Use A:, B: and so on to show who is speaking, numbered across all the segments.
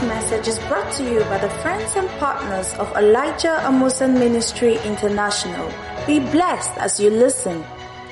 A: message is brought to you by the friends and partners of Elijah Amusan Ministry International. Be blessed as you listen.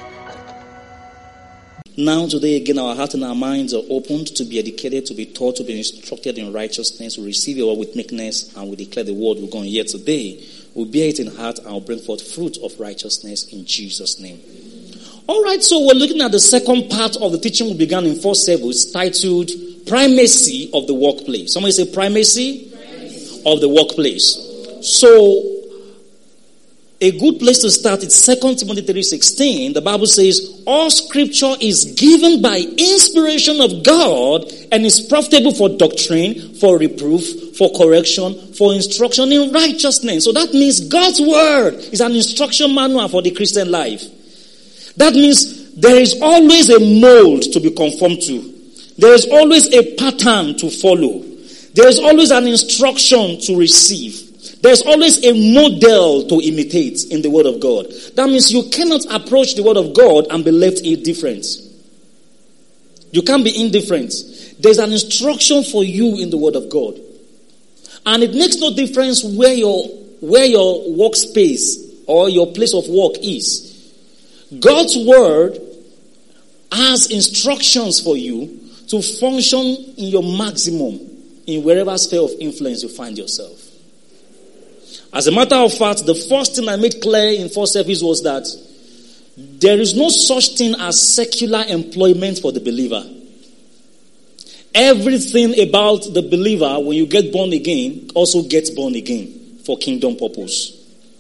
B: Now today again our heart and our minds are opened to be educated, to be taught, to be instructed in righteousness. We receive your word with meekness and we declare the word we're going to hear today. We'll bear it in heart and will bring forth fruit of righteousness in Jesus' name. Alright, so we're looking at the second part of the teaching we began in 4 service titled Primacy of the Workplace. Somebody say primacy of the workplace. So, a good place to start is 2 Timothy 3:16. The Bible says, all scripture is given by inspiration of God and is profitable for doctrine, for reproof, for correction, for instruction in righteousness. So that means God's word is an instruction manual for the Christian life. That means there is always a mold to be conformed to. There is always a pattern to follow. There is always an instruction to receive. There's always a model to imitate in the Word of God. That means you cannot approach the Word of God and be left indifferent. You can't be indifferent. There's an instruction for you in the Word of God. And it makes no difference where your workspace or your place of work is. God's Word has instructions for you to function in your maximum in wherever sphere of influence you find yourself. As a matter of fact, the first thing I made clear in 4 service was that there is no such thing as secular employment for the believer. Everything about the believer, when you get born again, also gets born again for kingdom purpose.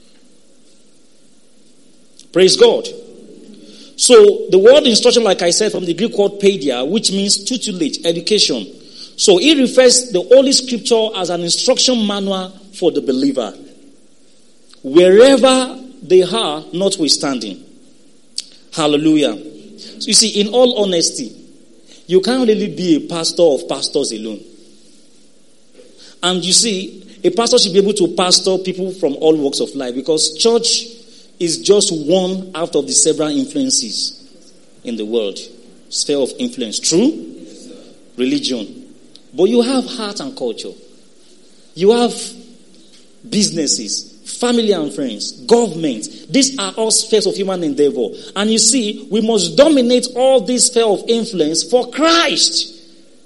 B: Praise God. So, the word instruction, like I said, from the Greek word paideia, which means tutelage, education. So, it refers the Holy Scripture as an instruction manual for the believer. Wherever they are, notwithstanding. Hallelujah. So, you see, in all honesty, you can't really be a pastor of pastors alone. And you see, a pastor should be able to pastor people from all walks of life because church is just one out of the several influences in the world. Sphere of influence. True? Religion. But you have art and culture. You have businesses, family and friends, government. These are all spheres of human endeavor. And you see, we must dominate all these spheres of influence for Christ.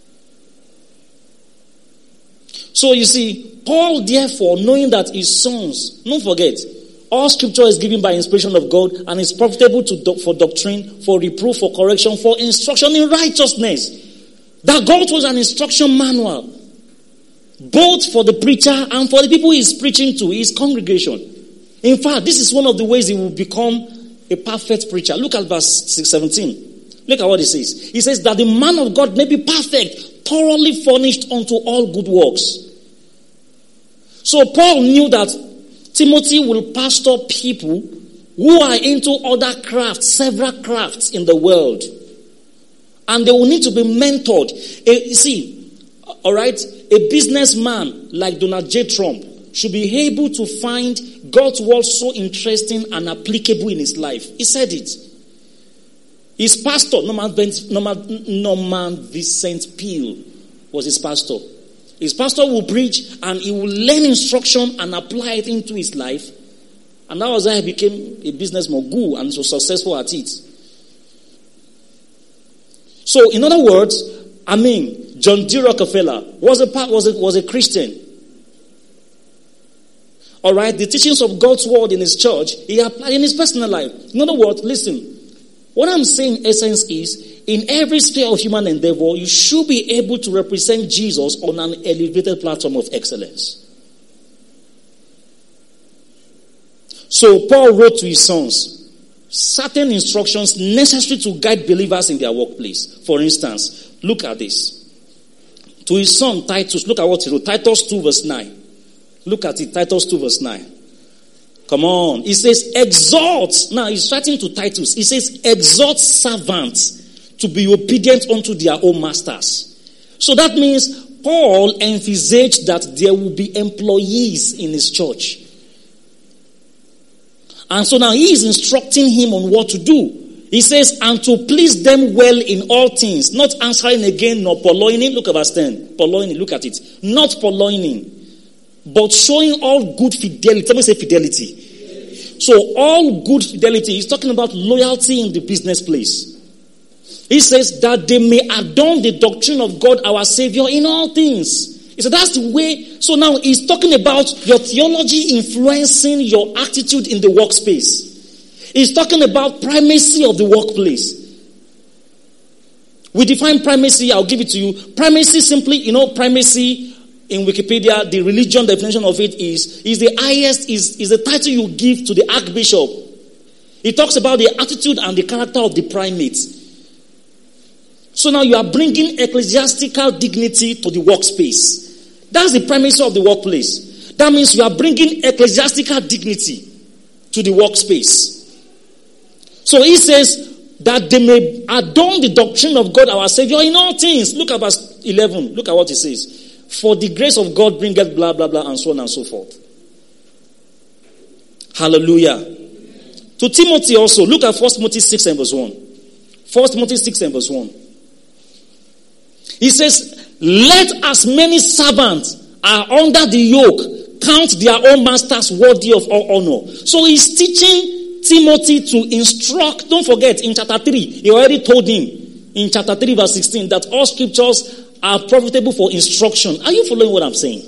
B: So you see, Paul therefore, knowing that his sons, don't forget, all scripture is given by inspiration of God and is profitable for doctrine, for reproof, for correction, for instruction in righteousness. That God was an instruction manual. Both for the preacher and for the people he is preaching to, his congregation. In fact, this is one of the ways he will become a perfect preacher. Look at verse 17. Look at what he says. He says that the man of God may be perfect, thoroughly furnished unto all good works. So Paul knew that Timothy will pastor people who are into other crafts, several crafts in the world. And they will need to be mentored. Alright, a businessman like Donald J. Trump should be able to find God's word so interesting and applicable in his life. He said it. His pastor, Norman Vincent Peale, was his pastor. His pastor will preach and he will learn instruction and apply it into his life. And that was how he became a business mogul and was successful at it. So, in other words, John D. Rockefeller was a Christian. Alright, the teachings of God's word in his church, he applied in his personal life. In other words, listen, what I'm saying in essence is, in every sphere of human endeavor, you should be able to represent Jesus on an elevated platform of excellence. So Paul wrote to his sons certain instructions necessary to guide believers in their workplace. For instance, look at this. To his son Titus, look at what he wrote. Titus 2 verse 9. Look at it, Titus 2 verse 9. Come on. He says, exhort. Now he's writing to Titus. He says, exhort servants to be obedient unto their own masters. So that means Paul envisaged that there will be employees in his church. And so now he is instructing him on what to do. He says, and to please them well in all things, not answering again, nor purloining. Look at verse 10. Purloining, look at it. Not purloining, but showing all good fidelity. Let me say fidelity. So all good fidelity is talking about loyalty in the business place. He says that they may adorn the doctrine of God our Savior in all things. He said that's the way. So now he's talking about your theology influencing your attitude in the workspace. He's talking about primacy of the workplace. We define primacy, I'll give it to you. Primacy simply, primacy in Wikipedia, the religion definition of it is the highest, is the title you give to the archbishop. It talks about the attitude and the character of the primate. So now you are bringing ecclesiastical dignity to the workspace. That's the primacy of the workplace. That means you are bringing ecclesiastical dignity to the workspace. So he says that they may adorn the doctrine of God our Savior in all things. Look at verse 11. Look at what it says. For the grace of God bringeth blah, blah, blah, and so on and so forth. Hallelujah. To Timothy also, look at 1 Timothy 6 and verse 1. 1 Timothy 6 and verse 1. He says, let as many servants are under the yoke count their own masters worthy of all honor. So he's teaching Timothy to instruct. Don't forget, in chapter 3, he already told him, in chapter 3 verse 16, that all scriptures are profitable for instruction. Are you following what I'm saying?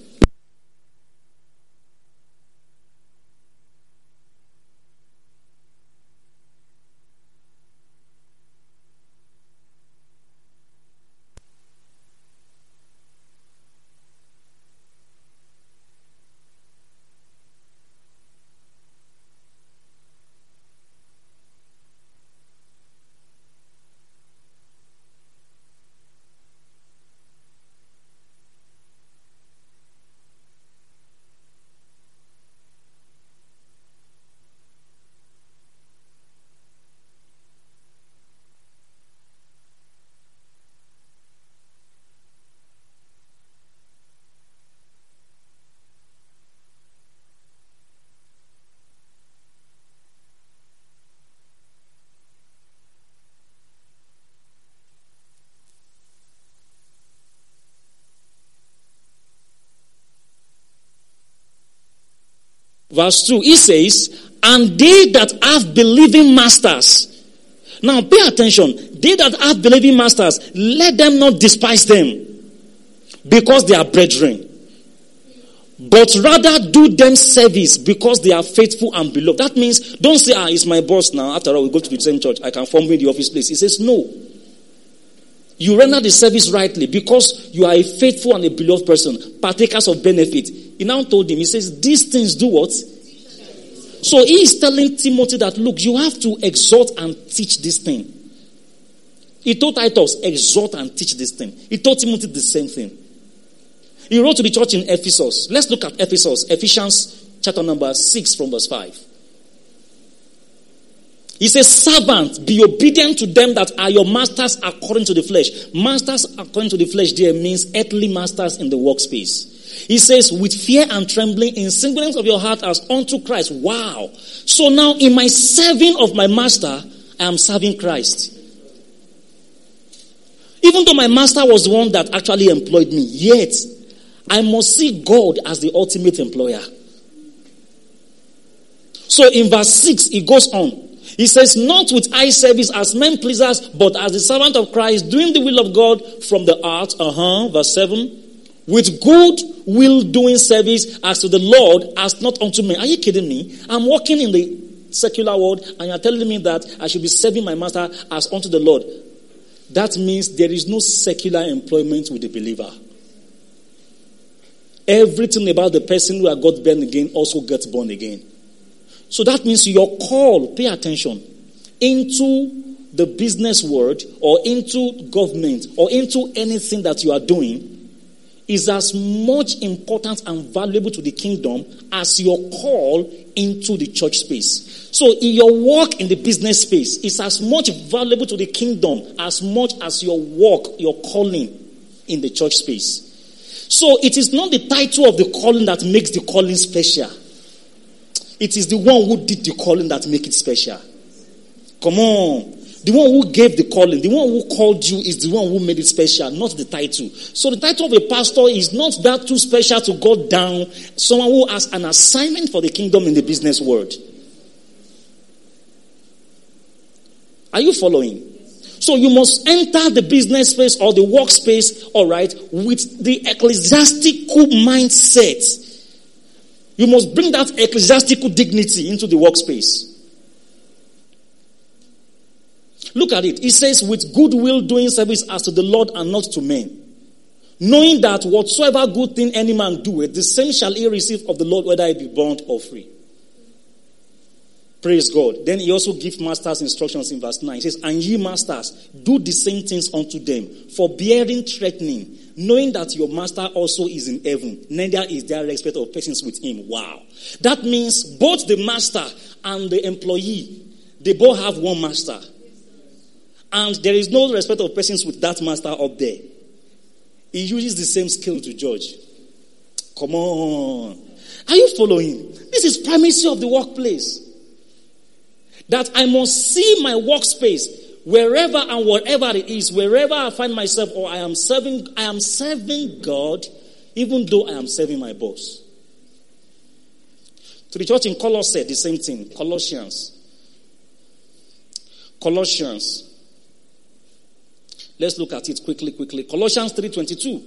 B: Verse 2, he says, and they that have believing masters. Now pay attention. They that have believing masters, let them not despise them, because they are brethren. But rather do them service, because they are faithful and beloved. That means, don't say, he's my boss now. After all, we go to the same church. I can form in the office place. He says, no. You render the service rightly, because you are a faithful and a beloved person, partakers of benefit. He now told him, he says, these things do what? So he is telling Timothy that, look, you have to exhort and teach this thing. He told Titus, exhort and teach this thing. He told Timothy the same thing. He wrote to the church in Ephesus. Let's look at Ephesus. Ephesians chapter number 6 from verse 5. He says, servants, be obedient to them that are your masters according to the flesh. Masters according to the flesh there means earthly masters in the workspace. He says, with fear and trembling, in singleness of your heart as unto Christ. Wow. So now in my serving of my master, I am serving Christ. Even though my master was the one that actually employed me, yet I must see God as the ultimate employer. So in verse 6, it goes on. He says, not with eye service as men pleasers, but as the servant of Christ, doing the will of God from the heart. Verse 7. With good will doing service as to the Lord, as not unto men. Are you kidding me? I'm working in the secular world, and you're telling me that I should be serving my master as unto the Lord. That means there is no secular employment with the believer. Everything about the person who got born again also gets born again. So that means your call, pay attention, into the business world or into government or into anything that you are doing is as much important and valuable to the kingdom as your call into the church space. So in your work in the business space is as much valuable to the kingdom as much as your work, your calling in the church space. So it is not the title of the calling that makes the calling special. It is the one who did the calling that makes it special. Come on. The one who gave the calling, the one who called you is the one who made it special, not the title. So the title of a pastor is not that too special to go down. Someone who has an assignment for the kingdom in the business world. Are you following? So you must enter the business space or the workspace, all right, with the ecclesiastical mindset. You must bring that ecclesiastical dignity into the workspace. Look at it. It says, with goodwill doing service as to the Lord and not to men. Knowing that whatsoever good thing any man doeth, the same shall he receive of the Lord, whether it be bond or free. Praise God. Then he also gives masters instructions in verse 9. He says, and ye masters, do the same things unto them, forbearing threatening, knowing that your master also is in heaven, neither is there respect of persons with him. Wow. That means both the master and the employee, they both have one master. And there is no respect of persons with that master up there. He uses the same skill to judge. Come on. Are you following? This is primacy of the workplace. That I must see my workspace wherever and whatever it is, wherever I find myself, or I am serving God, even though I am serving my boss. To the church in Colossae, the same thing. Colossians. Let's look at it quickly. Colossians 3:22.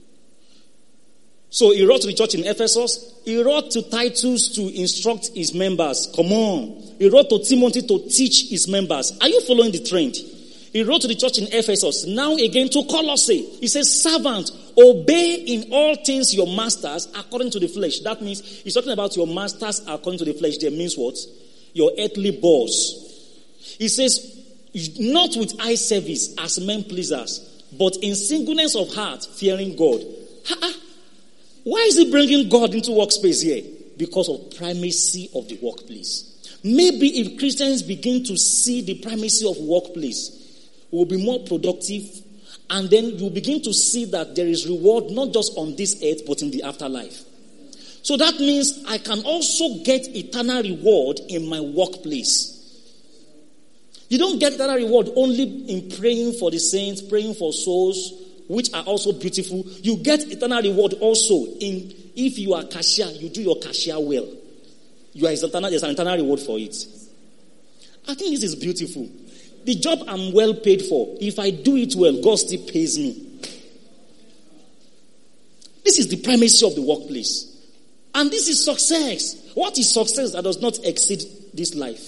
B: So he wrote to the church in Ephesus. He wrote to Titus to instruct his members. Come on. He wrote to Timothy to teach his members. Are you following the trend? He wrote to the church in Ephesus. Now again to Colossae. He says, servant, obey in all things your masters according to the flesh. That means he's talking about your masters according to the flesh. That means what? Your earthly boss. He says, not with eye service as men pleasers, but in singleness of heart, fearing God. Why is he bringing God into workspace here? Because of primacy of the workplace. Maybe if Christians begin to see the primacy of workplace, we will be more productive, and then you begin to see that there is reward not just on this earth, but in the afterlife. So that means I can also get eternal reward in my workplace. You don't get eternal reward only in praying for the saints, praying for souls, which are also beautiful. You get eternal reward also in, if you are cashier, you do your cashier well. There's an eternal reward for it. I think this is beautiful. The job I'm well paid for, if I do it well, God still pays me. This is the primacy of the workplace. And this is success. What is success that does not exceed this life?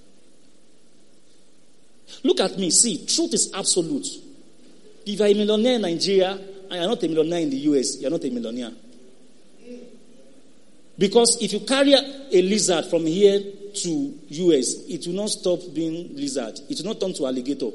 B: Look at me. See, truth is absolute. If you're a millionaire in Nigeria and you're not a millionaire in the US, you're not a millionaire. Because if you carry a lizard from here to US, it will not stop being lizard. It will not turn to alligator.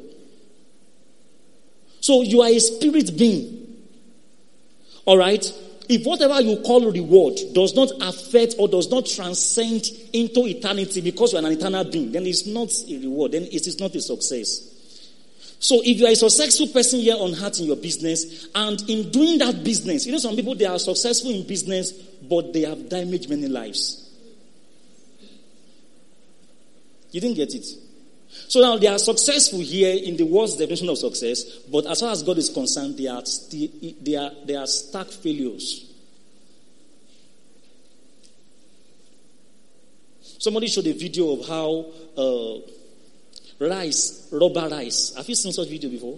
B: So you are a spirit being. Alright? If whatever you call reward does not affect or does not transcend into eternity because you are an eternal being, then it's not a reward. Then it is not a success. So if you are a successful person here on earth in your business, and in doing that business, you know some people, they are successful in business, but they have damaged many lives. You didn't get it. So now they are successful here in the world's definition of success, but as far as God is concerned, they are stark failures. Somebody showed a video of how rubber rice. Have you seen such video before?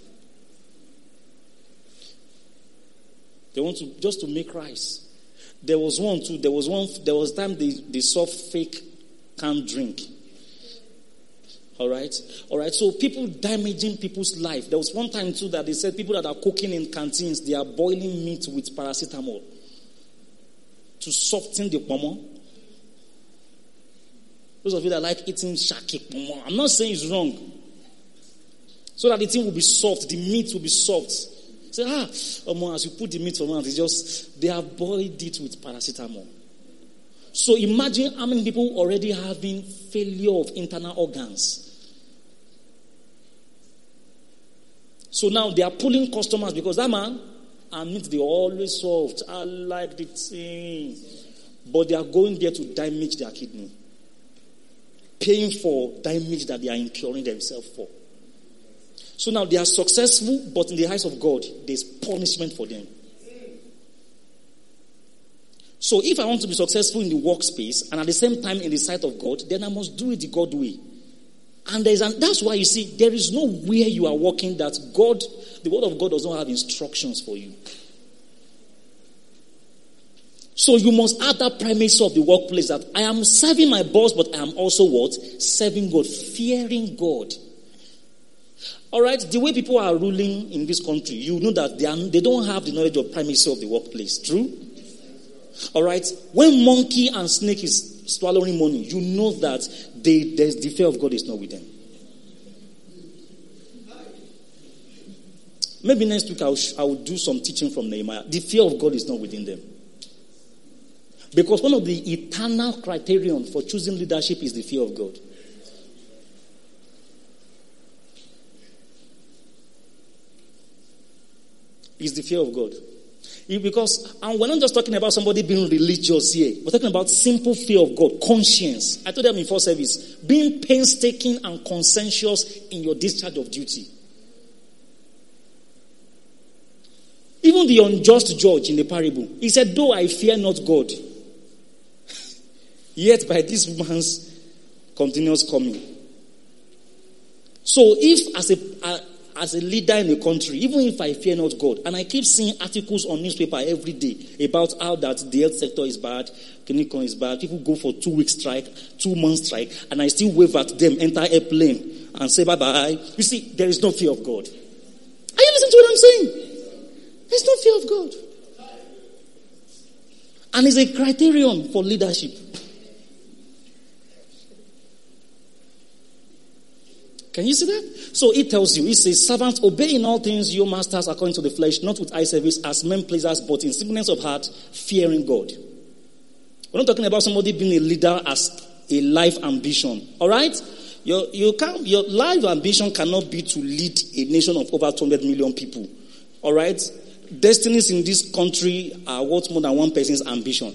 B: They want to just to make rice. There was time they saw fake canned drink. All right. So people damaging people's life. There was one time too that they said people that are cooking in canteens, they are boiling meat with paracetamol to soften the pomo. Those of you that like eating shaki pomo, I'm not saying it's wrong. So that the thing will be soft, the meat will be soft. Say, as you put the meat on it, it's just, they have boiled it with paracetamol. So imagine how many people already having failure of internal organs. So now they are pulling customers because that man, and meat they always soft. I like the thing. But they are going there to damage their kidney. paying for damage that they are incurring themselves for. So now they are successful, but in the eyes of God, there's punishment for them. So if I want to be successful in the workspace and at the same time in the sight of God, then I must do it the God way. And that's why you see, there is no way you are working that God, the word of God does not have instructions for you. So you must add that premise of the workplace that I am serving my boss, but I am also what? Serving God, fearing God. All right, the way people are ruling in this country, you know that they don't have the knowledge of primacy of the workplace. True? All right, when monkey and snake is swallowing money, you know that the fear of God is not with them. Maybe next week I will do some teaching from Nehemiah. The fear of God is not within them. Because one of the eternal criterion for choosing leadership is the fear of God. It's the fear of God. And we're not just talking about somebody being religious here. We're talking about simple fear of God, conscience. I told them in first service, being painstaking and conscientious in your discharge of duty. Even the unjust judge in the parable, he said, though I fear not God, yet by this man's continuous coming. So if as a leader in the country, even if I fear not God, and I keep seeing articles on newspaper every day about how that the health sector is bad, clinical is bad, people go for 2 week strike, 2 month strike, and I still wave at them, enter airplane, and say bye-bye. You see, there is no fear of God. Are you listening to what I'm saying? There's no fear of God. And it's a criterion for leadership. Can you see that? So it tells you, it says, servants, obey in all things your masters according to the flesh, not with eye service as men pleasers, but in singleness of heart, fearing God. We're not talking about somebody being a leader as a life ambition. Alright? Your life ambition cannot be to lead a nation of over 200 million people. Alright? Destinies in this country are worth more than one person's ambition.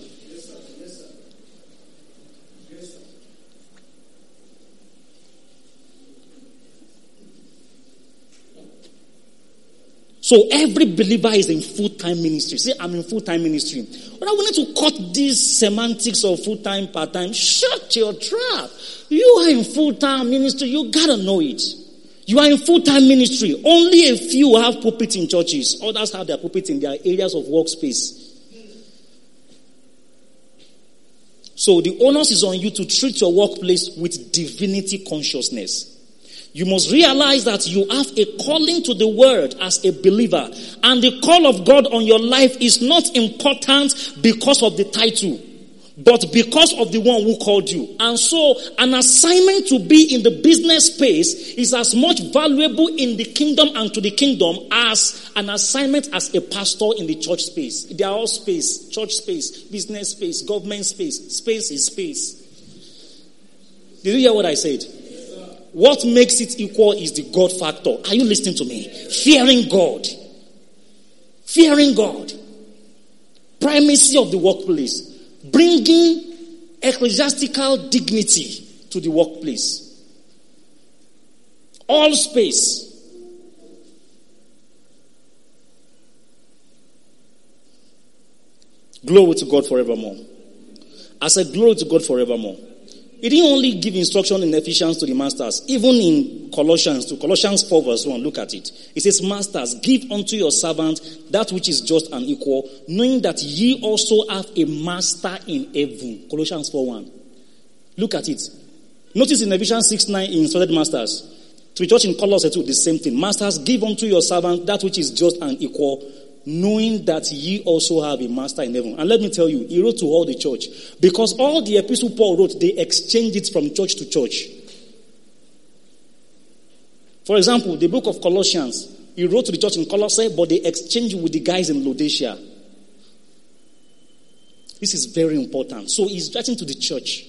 B: So every believer is in full-time ministry. Say, I'm in full-time ministry. But I want to cut these semantics of full-time, part-time. Shut your trap. You are in full-time ministry. You gotta know it. You are in full-time ministry. Only a few have pulpit in churches. Others have their pulpit in their areas of workspace. So the onus is on you to treat your workplace with divinity consciousness. You must realize that you have a calling to the word as a believer. And the call of God on your life is not important because of the title, but because of the one who called you. And so an assignment to be in the business space is as much valuable in the kingdom and to the kingdom as an assignment as a pastor in the church space. They are all space. Church space, business space, government space. Space is space. Did you hear what I said? What makes it equal is the God factor. Are you listening to me? Fearing God. Fearing God. Primacy of the workplace. Bringing ecclesiastical dignity to the workplace. All space. Glory to God forevermore. I said glory to God forevermore. He didn't only give instruction in Ephesians to the masters, even in Colossians 4 verse 1, look at it. It says, masters, give unto your servant that which is just and equal, knowing that ye also have a master in heaven. Colossians 4:1. Look at it. Notice in Ephesians 6:9 he instructed masters. To the church in Colossae too, the same thing. Masters, give unto your servant that which is just and equal, knowing that ye also have a master in heaven. And let me tell you, he wrote to all the church. Because all the epistle Paul wrote, they exchanged it from church to church. For example, the book of Colossians, he wrote to the church in Colossae, but they exchanged it with the guys in Laodicea. This is very important. So he's writing to the church.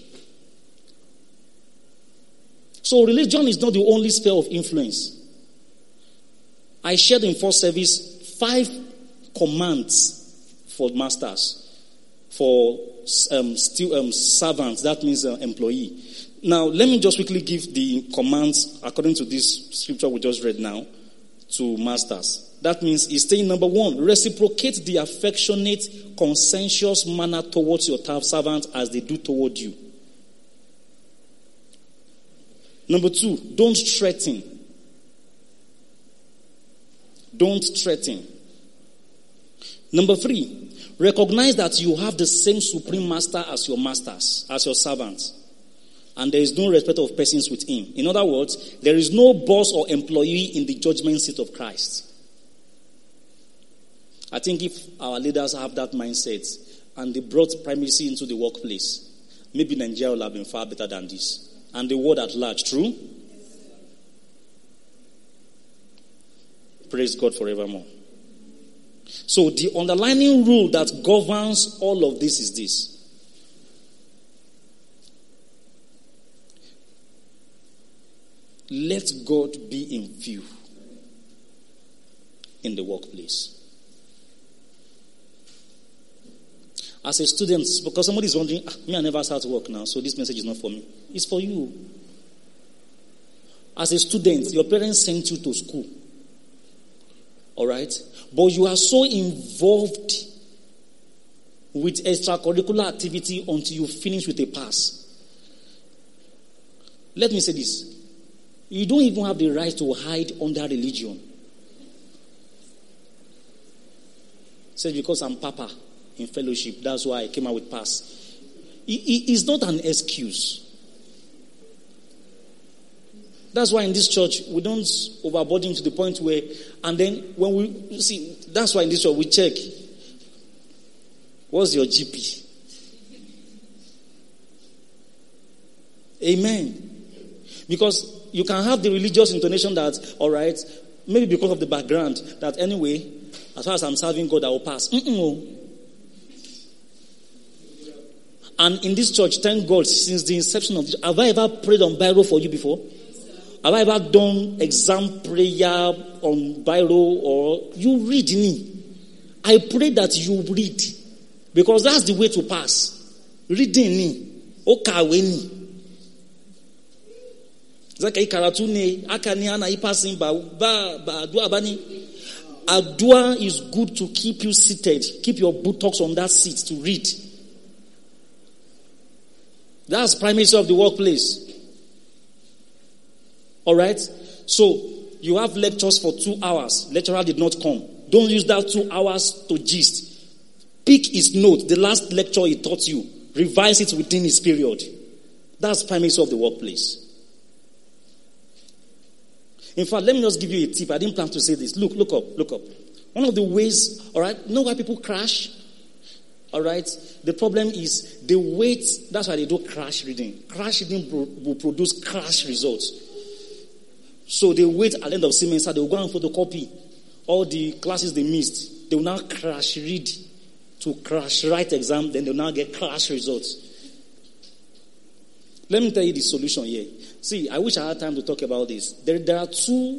B: So religion is not the only sphere of influence. I shared in first service 5 commands for masters, for servants, that means employee. Now, let me just quickly give the commands according to this scripture we just read now to masters. That means he's saying, number one, reciprocate the affectionate, conscientious manner towards your servant as they do toward you. Number two, don't threaten. Don't threaten. Number three, recognize that you have the same supreme master as your masters, as your servants. And there is no respect of persons with him. In other words, there is no boss or employee in the judgment seat of Christ. I think if our leaders have that mindset and they brought primacy into the workplace, maybe Nigeria will have been far better than this. And the world at large, true? Praise God forevermore. So the underlying rule that governs all of this is this. Let God be in view in the workplace. As a student, because somebody is wondering, me, I never start to work now, so this message is not for me. It's for you. As a student, your parents sent you to school. All right? But you are so involved with extracurricular activity until you finish with a pass. Let me say this. You don't even have the right to hide under religion. Say because I'm Papa in fellowship, that's why I came out with pass. It's not an excuse. That's why in this church, we don't overburden to the point where, and then when we see, that's why in this church we check, what's your GP? Amen. Because you can have the religious intonation that, all right, maybe because of the background, that anyway, as far as I'm serving God, I will pass. And in this church, thank God, since the inception of this, have I ever prayed on Bible for you before? Have I ever done exam prayer on Bible, or you read me? I pray that you read, because that's the way to pass. Reading me, okaweni. Zakai karatune akani ana ipasin ba adua bani. Adua is good to keep you seated, keep your buttocks on that seat to read. That's primacy of the workplace. All right? So, you have lectures for 2 hours. Lecturer did not come. Don't use that 2 hours to gist. Pick his note, the last lecture he taught you. Revise it within his period. That's primacy of the workplace. In fact, let me just give you a tip. I didn't plan to say this. Look up. One of the ways, all right, you know why people crash? All right, the problem is the weight. That's why they do crash reading. Crash reading will produce crash results. So they wait at the end of semester, they will go and photocopy all the classes they missed. They will now crash read to crash write exam, then they will now get crash results. Let me tell you the solution here. See, I wish I had time to talk about this. There are 2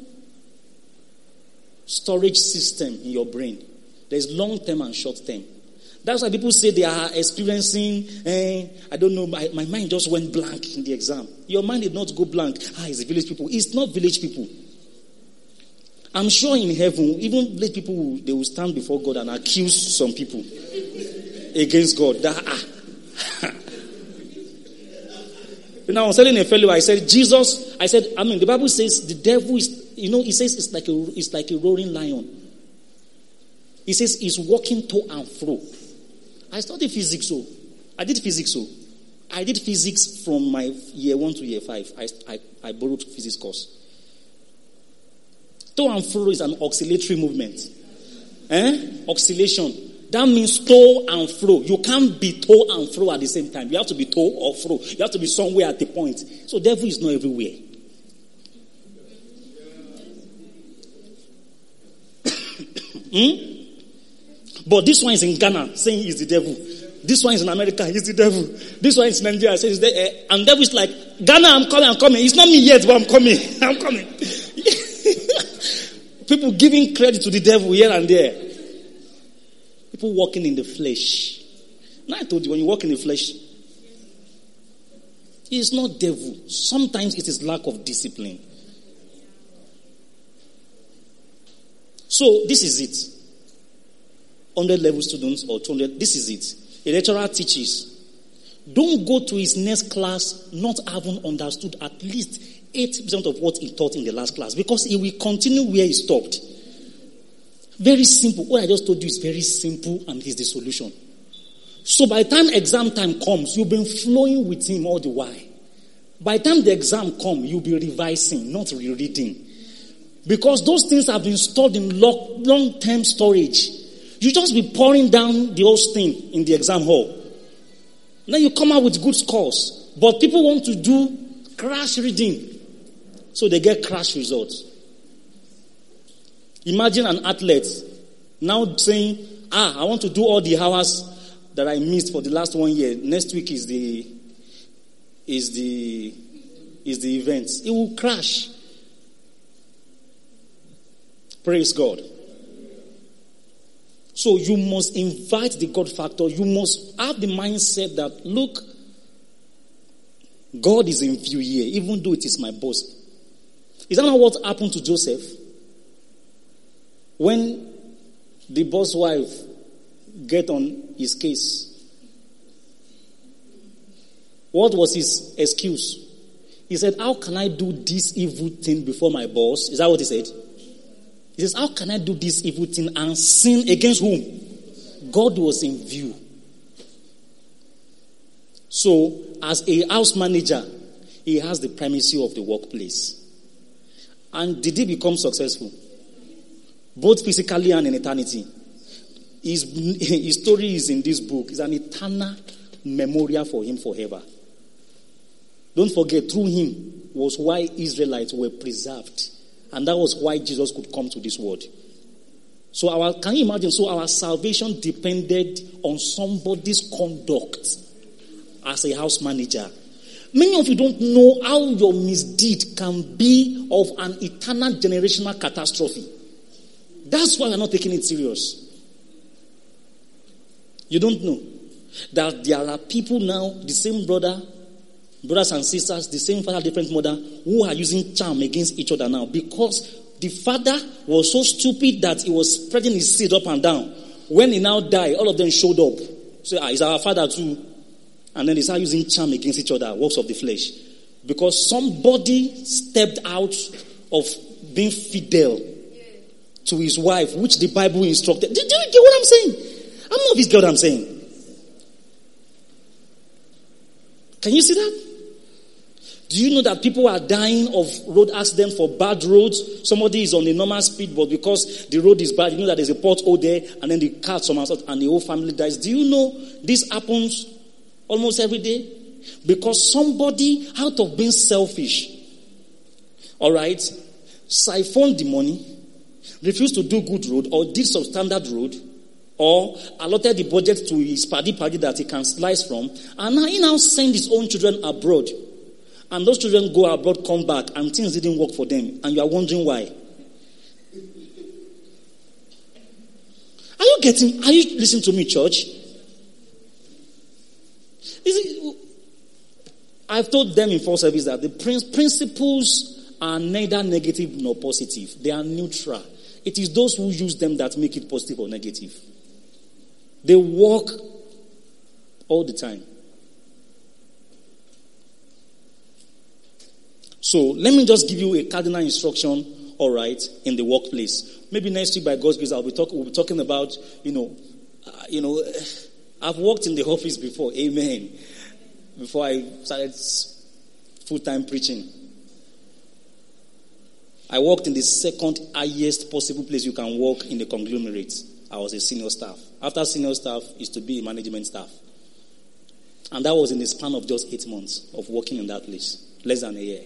B: storage systems in your brain. There's long-term and short-term. That's why people say they are experiencing, I don't know, my mind just went blank in the exam. Your mind did not go blank. It's the village people. It's not village people. I'm sure in heaven, even village people, they will stand before God and accuse some people against God. Now, I was telling a fellow, I said, the Bible says the devil is, it says it's like a roaring lion. It says he's walking to and fro. I studied physics, so I did physics from my year 1 to year 5. I borrowed physics course. To and fro is an oscillatory movement. Oscillation. That means to and fro. You can't be to and fro at the same time. You have to be to or fro. You have to be somewhere at the point. So devil is not everywhere. But this one is in Ghana saying he's the devil. This one is in America, he's the devil. This one is in Nigeria, says and devil is like, Ghana, I'm coming. It's not me yet, but I'm coming. I'm coming. People giving credit to the devil here and there. People walking in the flesh. Now I told you, when you walk in the flesh, It's not devil. Sometimes it is lack of discipline. So this is it. 100 level students or 200, this is it. A lecturer teaches. Don't go to his next class not having understood at least 80% of what he taught in the last class, because he will continue where he stopped. Very simple. What I just told you is very simple, and is the solution. So by the time exam time comes, you've been flowing with him all the while. By the time the exam comes, you'll be revising, not rereading. Because those things have been stored in long-term storage. You just be pouring down the whole thing in the exam hall. Then you come out with good scores. But people want to do crash reading. So they get crash results. Imagine an athlete now saying, I want to do all the hours that I missed for the last 1 year. Next week is the event. It will crash. Praise God. So you must invite the God factor. You must have the mindset that, look, God is in view here, even though it is my boss. Is that not what happened to Joseph? When the boss wife get on his case, what was his excuse? He said, how can I do this evil thing before my boss? Is that what he said? He says, how can I do this evil thing and sin against whom? God was in view. So, as a house manager, he has the primacy of the workplace. And did he become successful? Both physically and in eternity. His story is in this book. It's an eternal memorial for him forever. Don't forget, through him was why Israelites were preserved. And that was why Jesus could come to this world. So can you imagine? So our salvation depended on somebody's conduct as a house manager. Many of you don't know how your misdeed can be of an eternal generational catastrophe. That's why we're not taking it serious. You don't know that there are people now, the same brothers and sisters, the same father, different mother, who are using charm against each other now, because the father was so stupid that he was spreading his seed up and down. When he now died, all of them showed up. Say, it's our father too. And then they start using charm against each other, works of the flesh. Because somebody stepped out of being fidel to his wife, which the Bible instructed. Do you get what I'm saying? I'm not this girl I'm saying. Can you see that? Do you know that people are dying of road accidents for bad roads? Somebody is on a normal speed, but because the road is bad, you know that there's a pothole there, and then the car somersaults and the whole family dies. Do you know this happens almost every day? Because somebody, out of being selfish, all right, siphoned the money, refused to do good road, or did substandard road, or allotted the budget to his party that he can slice from, and now he now send his own children abroad. And those children go abroad, come back, and things didn't work for them. And you are wondering why. Are you listening to me, church? I've told them in first service that the principles are neither negative nor positive. They are neutral. It is those who use them that make it positive or negative. They work all the time. So let me just give you a cardinal instruction, all right, in the workplace. Maybe next week, by God's grace, we'll be talking about, I've worked in the office before, amen, before I started full-time preaching. I worked in the second highest possible place you can work in the conglomerate. I was a senior staff. After senior staff is to be a management staff. And that was in the span of just 8 months of working in that place, less than a year.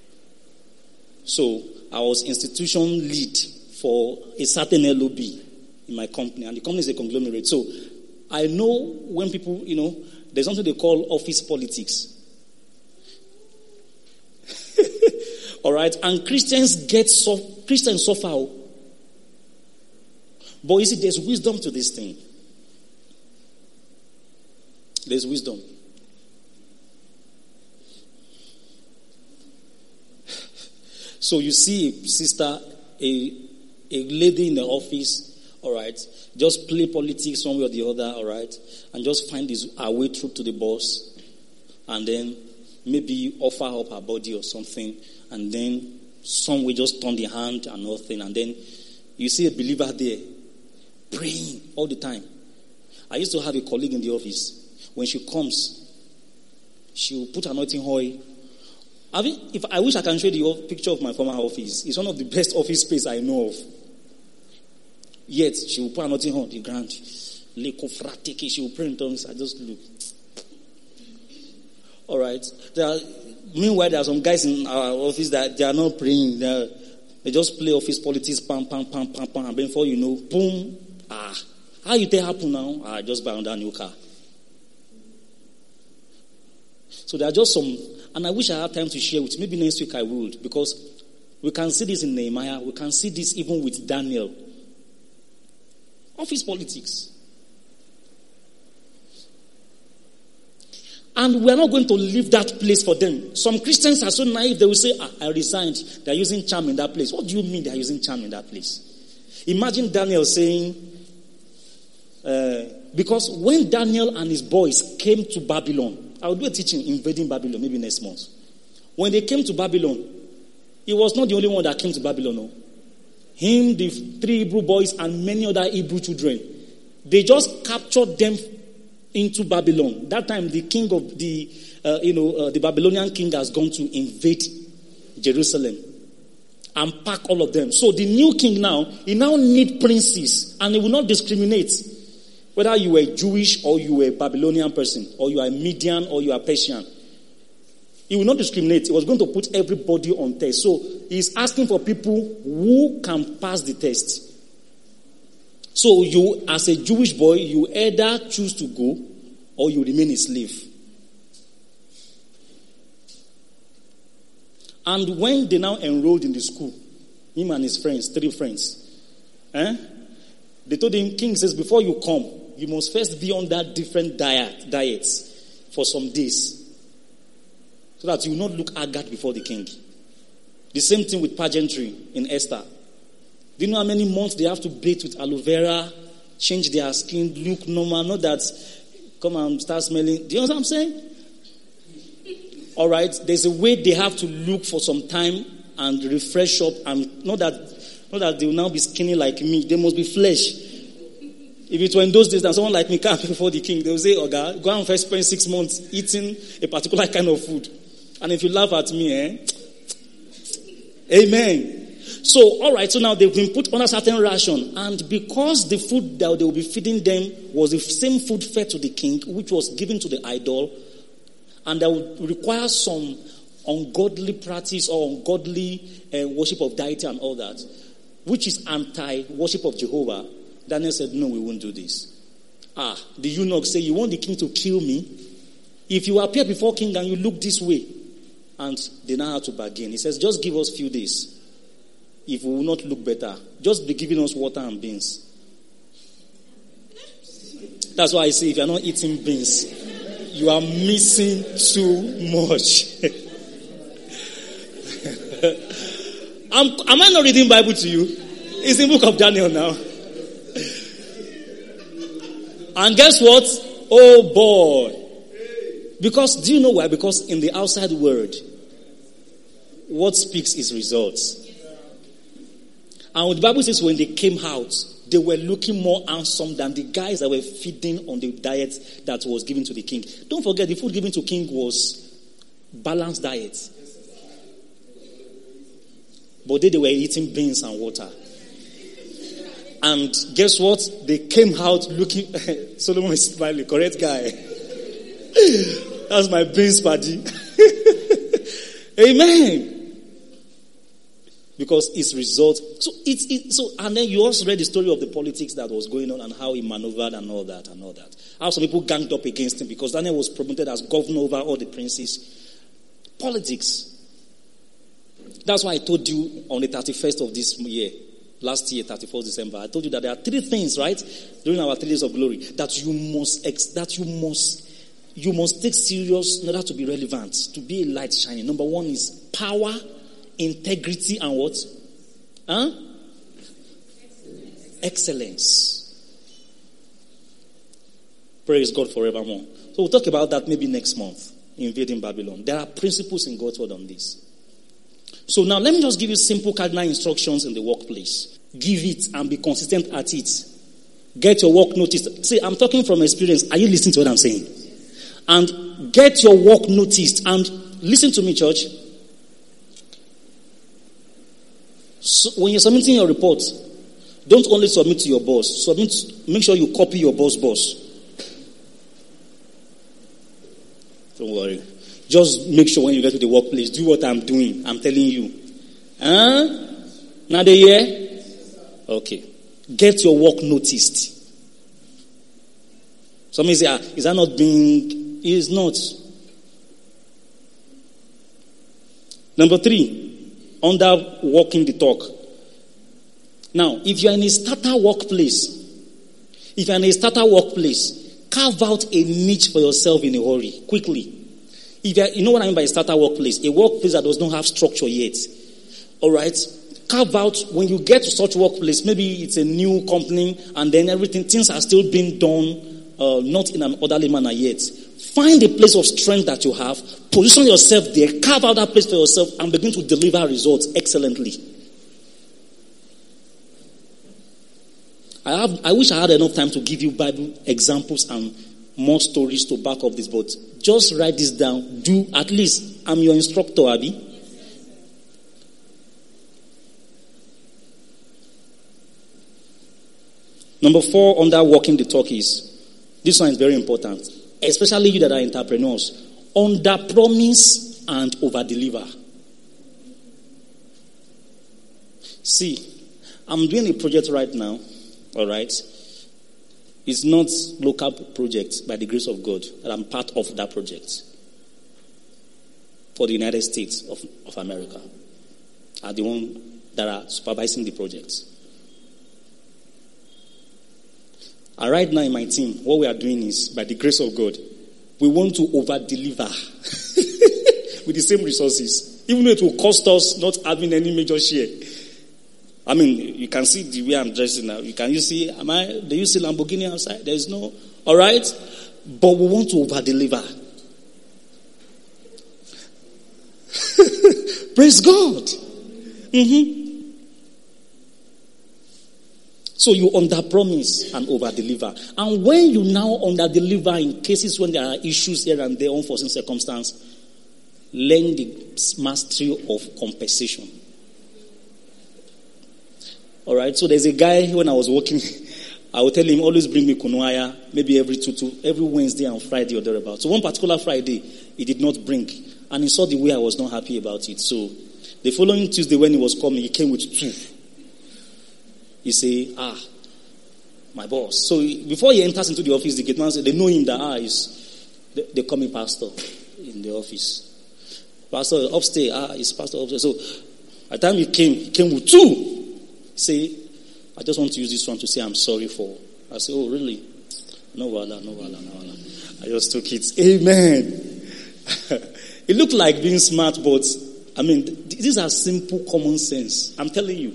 B: So I was institution lead for a certain LOB in my company, and the company is a conglomerate. So I know when people, there's something they call office politics. All right, and Christians suffer. But you see, there's wisdom to this thing. There's wisdom. So you see a sister, a lady in the office, all right, just play politics one way or the other, all right, and just find her way through to the boss, and then maybe offer up her body or something, and then some will just turn the hand and nothing, and then you see a believer there praying all the time. I used to have a colleague in the office. When she comes, she will put anointing oil. I wish I can show you the picture of my former office. It's one of the best office space I know of. Yet she will put anointing oil on the ground. She will pray in tongues. I just look. All right. Meanwhile, there are some guys in our office that they are not praying. They just play office politics, pam, pam, pam, pam, pam, and before you know, boom. How you think happen now? Just buy another new car. So there are just some, and I wish I had time to share with you. Maybe next week I would, because we can see this in Nehemiah. We can see this even with Daniel. Office politics. And we are not going to leave that place for them. Some Christians are so naive, they will say, I resigned. They are using charm in that place. What do you mean they are using charm in that place? Imagine Daniel saying, because when Daniel and his boys came to Babylon, I'll do a teaching invading Babylon maybe next month. When they came to Babylon, he was not the only one that came to Babylon. No. Him, the 3 Hebrew boys, and many other Hebrew children. They just captured them into Babylon. That time, the king of the Babylonian king has gone to invade Jerusalem and pack all of them. So the new king now, he now need princes, and he will not discriminate whether you were Jewish or you were a Babylonian person, or you are Median or you are Persian. He will not discriminate. He was going to put everybody on test. So he's asking for people who can pass the test. So you, as a Jewish boy, you either choose to go or you remain a slave. And when they now enrolled in the school, him and his friends, 3 friends, they told him, King says, before you come, you must first be on that different diets for some days, so that you will not look haggard before the king. The same thing with pageantry in Esther. Do you know how many months they have to bathe with aloe vera, change their skin, look normal, not that come and start smelling. Do you know what I'm saying? All right, there's a way they have to look for some time and refresh up, and not that they will now be skinny like me. They must be flesh. If it were in those days that someone like me can't before the king, they will say, Oga, go and first spend 6 months eating a particular kind of food. And if you laugh at me, Amen. So, all right, so now they've been put on a certain ration. And because the food that they will be feeding them was the same food fed to the king, which was given to the idol, and that would require some ungodly practice or ungodly worship of deity and all that, which is anti-worship of Jehovah, Daniel said, no, we won't do this. The eunuch said, you want the king to kill me? If you appear before king and you look this way, and they now have to bargain. He says, just give us a few days. If we will not look better, just be giving us water and beans. That's why I say, if you are not eating beans, you are missing too much. Am I not reading Bible to you? It's in the book of Daniel now. And guess what? Oh boy. Because, do you know why? Because in the outside world, what speaks is results. And what the Bible says, when they came out, they were looking more handsome than the guys that were feeding on the diet that was given to the king. Don't forget, the food given to king was balanced diet. But they were eating beans and water. And guess what? They came out looking... Solomon is smiling, correct guy. That's my beans buddy. Amen. Because it's results. So and then you also read the story of the politics that was going on and how he maneuvered and all that. How some people ganged up against him because Daniel was promoted as governor over all the princes. Politics. That's why I told you on the 31st of this year, last year, 31st December, I told you that there are 3 things, right, during our 3 days of glory, that you must take serious in order to be relevant, to be a light shining. Number 1 is power integrity and what? Excellence. Praise God forevermore. So we'll talk about that maybe next month, invading Babylon. There are principles in God's word on this. So now let me just give you simple cardinal instructions in the workplace. Give it and be consistent at it. Get your work noticed. See, I'm talking from experience. Are you listening to what I'm saying? And get your work noticed. And listen to me, church. So when you're submitting your report, don't only submit to your boss. Make sure you copy your boss. Don't worry. Just make sure when you get to the workplace, do what I'm doing. I'm telling you. Now they hear? Okay. Get your work noticed. Somebody say, is that not being? It is not. Number 3, under walking the talk. Now, if you're in a starter workplace, carve out a niche for yourself in a hurry, quickly. You know what I mean by a starter workplace? A workplace that does not have structure yet. All right? Carve out, when you get to such workplace, maybe it's a new company and then things are still being done, not in an orderly manner yet. Find a place of strength that you have, position yourself there, carve out that place for yourself and begin to deliver results excellently. I wish I had enough time to give you Bible examples and more stories to back up this, but just write this down. Do at least, I'm your instructor, Abby. Number 4 under walking the talk is, this one is very important, especially you that are entrepreneurs. Under promise and over deliver. See, I'm doing a project right now, all right? It's not local project by the grace of God that I'm part of that project for the United States of America. Are the one that are supervising the project. And right now in my team, what we are doing is, by the grace of God, we want to over-deliver with the same resources. Even though it will cost us not having any major share. I mean, you can see the way I'm dressing now. Do you see Lamborghini outside? There is no, all right? But we want to over-deliver. Praise God. So you under-promise and over-deliver. And when you now under-deliver in cases when there are issues here and there, unforeseen circumstance, learn the mastery of compensation. All right, so there's a guy, when I was working, I would tell him, always bring me kunuaya, maybe every Wednesday and Friday or thereabouts. So one particular Friday, he did not bring. And he saw the way I was not happy about it. So the following Tuesday when he was coming, he came with 2. He said, my boss. So before he enters into the office, the gate man said, they know him that, they call me pastor in the office. Pastor upstairs, he's pastor upstairs. So by the time he came with 2. Say, I just want to use this one to say I'm sorry for. I say, oh really? No wala. I just took it. Amen. It looked like being smart, but I mean, these are simple common sense. I'm telling you.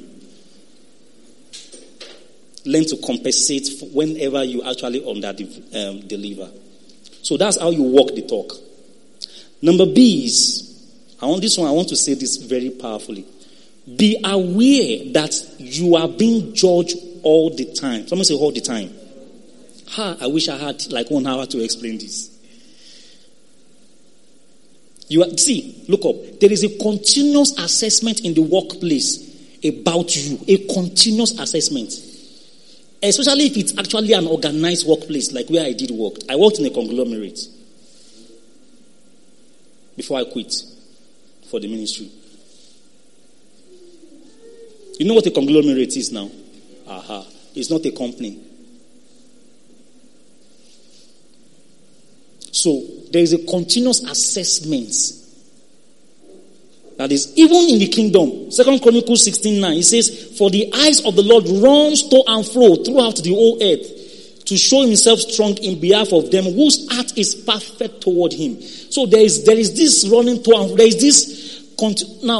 B: Learn to compensate whenever you actually under-deliver. So that's how you walk the talk. Number B is, I want to say this very powerfully. Be aware that you are being judged all the time. Someone say all the time. I wish I had like 1 hour to explain this. Look up. There is a continuous assessment in the workplace about you. A continuous assessment. Especially if it's actually an organized workplace, like where I did work. I worked in a conglomerate before I quit for the ministry. You know what a conglomerate is now? It's not a company. So there is a continuous assessment. That is, even in the kingdom, 2 Chronicles 16:9, it says, for the eyes of the Lord runs to and fro throughout the whole earth to show himself strong in behalf of them whose heart is perfect toward him. So there is this running to and fro, there is this Now,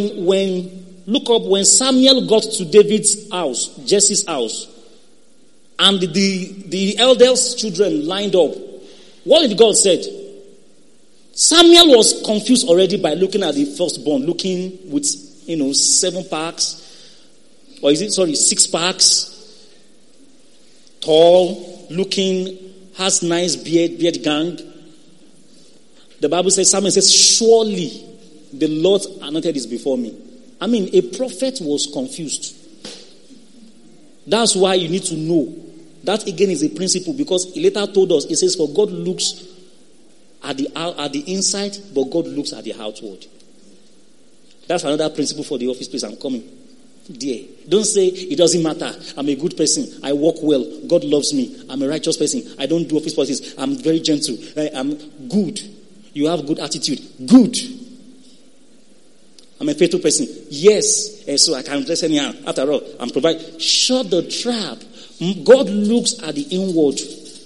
B: when Samuel got to David's house, Jesse's house, and the elders' children lined up, what did God said? Samuel was confused already by looking at the firstborn, looking with, 7 packs, or 6 packs, tall, looking, has nice beard gang. The Bible says, Samuel says, surely the Lord's anointed is before me. I mean, a prophet was confused. That's why you need to know. That again is a principle, because he later told us, he says, for God looks at the inside, but God looks at the outward. That's another principle for the office place. I'm coming. Dear, don't say it doesn't matter. I'm a good person. I work well. God loves me. I'm a righteous person. I don't do office politics. I'm very gentle. I'm good. You have good attitude. Good. I'm a faithful person. Yes. And so I can dress anyhow. After all, I'm providing. Shut the trap. God looks at the inward.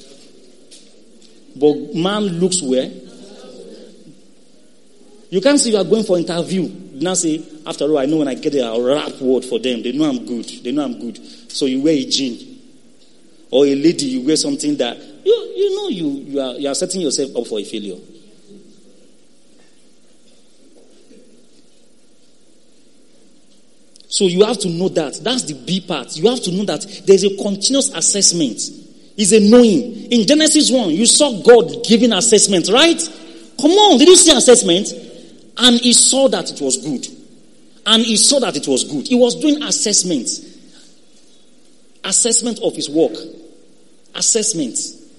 B: But man looks where? You can't say you are going for interview. Now say, after all, I know when I get a rap word for them, they know I'm good. So you wear a jean. Or a lady, you wear something that, you are setting yourself up for a failure. So you have to know that. That's the B part. You have to know that there's a continuous assessment. It's a knowing. In Genesis 1, you saw God giving assessment, right? Come on, did you see assessment? And he saw that it was good. He was doing assessment. Assessment of his work. Assessment.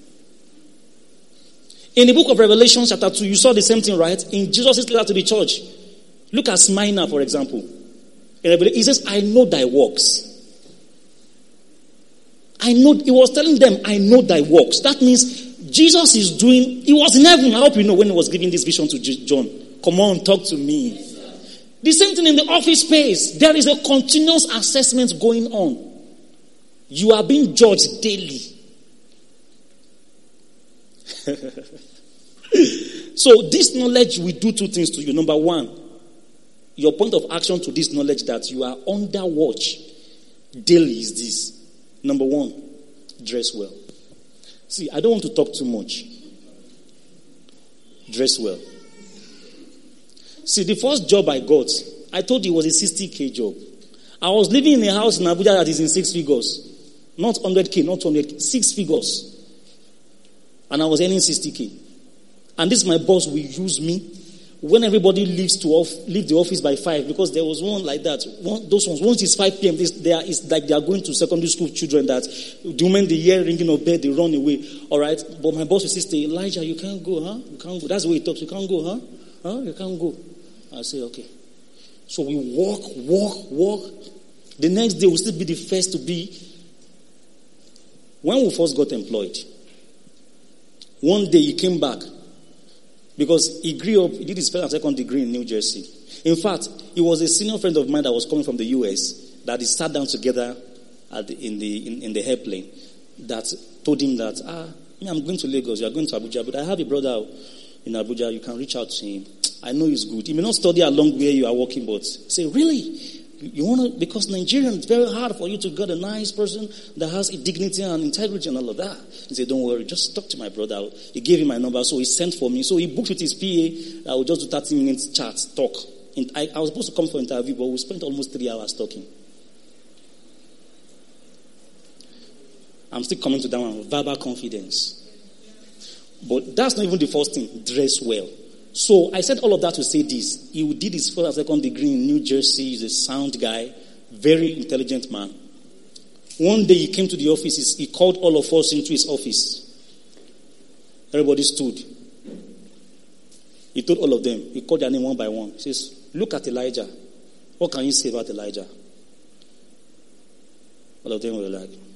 B: In the book of Revelation chapter 2, you saw the same thing, right? In Jesus' letter to the church. Look at Smyrna, for example. He says, I know thy works. He was telling them, I know thy works. That means Jesus is doing, he was in heaven. I hope you know when he was giving this vision to John. Come on, talk to me. The same thing in the office space. There is a continuous assessment going on. You are being judged daily. So this knowledge will do 2 things to you. Number 1, your point of action to this knowledge that you are under watch daily is this. Number 1, dress well. See, I don't want to talk too much. Dress well. See, the first job I got, I told you it was a 60K job. I was living in a house in Abuja that is in 6 figures. Not 100K, not 200K, 6 figures. And I was earning 60K. And this my boss will use me when everybody leave the office by 5, because there was one like that. Those ones, once it's 5 p.m., it's like they are going to secondary school children that the moment they hear ringing of bell, they run away. All right? But my boss will say, Elijah, you can't go, huh? You can't go. That's the way he talks. You can't go, huh? Huh? You can't go. I say, okay. So we walk. The next day, we'll still be the first to be. When we first got employed, one day he came back. Because he grew up, he did his first and second degree in New Jersey. In fact, he was a senior friend of mine that was coming from the US that he sat down together in the airplane that told him that, I'm going to Lagos, you are going to Abuja, but I have a brother in Abuja, you can reach out to him. I know he's good. He may not study along where you are working, but say, really? You want to, because Nigerian, it's very hard for you to get a nice person that has a dignity and integrity and all of that. He said, don't worry, just talk to my brother. He gave him my number, so he sent for me. So he booked with his PA. I would just do 30 minutes chat, talk. I was supposed to come for interview, but we spent almost 3 hours talking. I'm still coming to that one, verbal confidence. But that's not even the first thing, dress well. So I said all of that to say this. He did his first and second degree in New Jersey. He's a sound guy, very intelligent man. One day he came to the office. He called all of us into his office. Everybody stood. He told all of them. He called their name one by one. He says, look at Elijah. What can you say about Elijah? All of them were like, he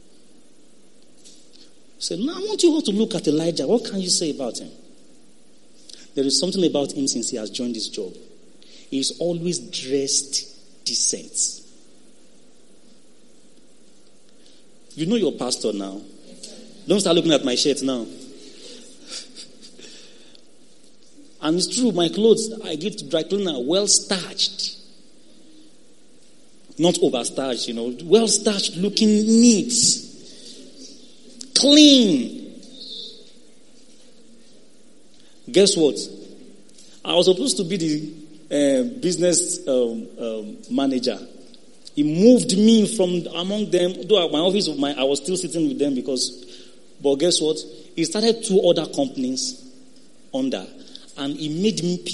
B: said, no, I want you all to look at Elijah. What can you say about him? There is something about him since he has joined this job. He is always dressed decent. You know your pastor now. Don't start looking at my shirt now. And it's true, my clothes, I give to dry cleaner, well starched. Not over starched, well starched, looking neat. Clean. Guess what? I was supposed to be the business manager. He moved me from among them, though my office, I was still sitting with them but guess what? He started 2 other companies under, and he made me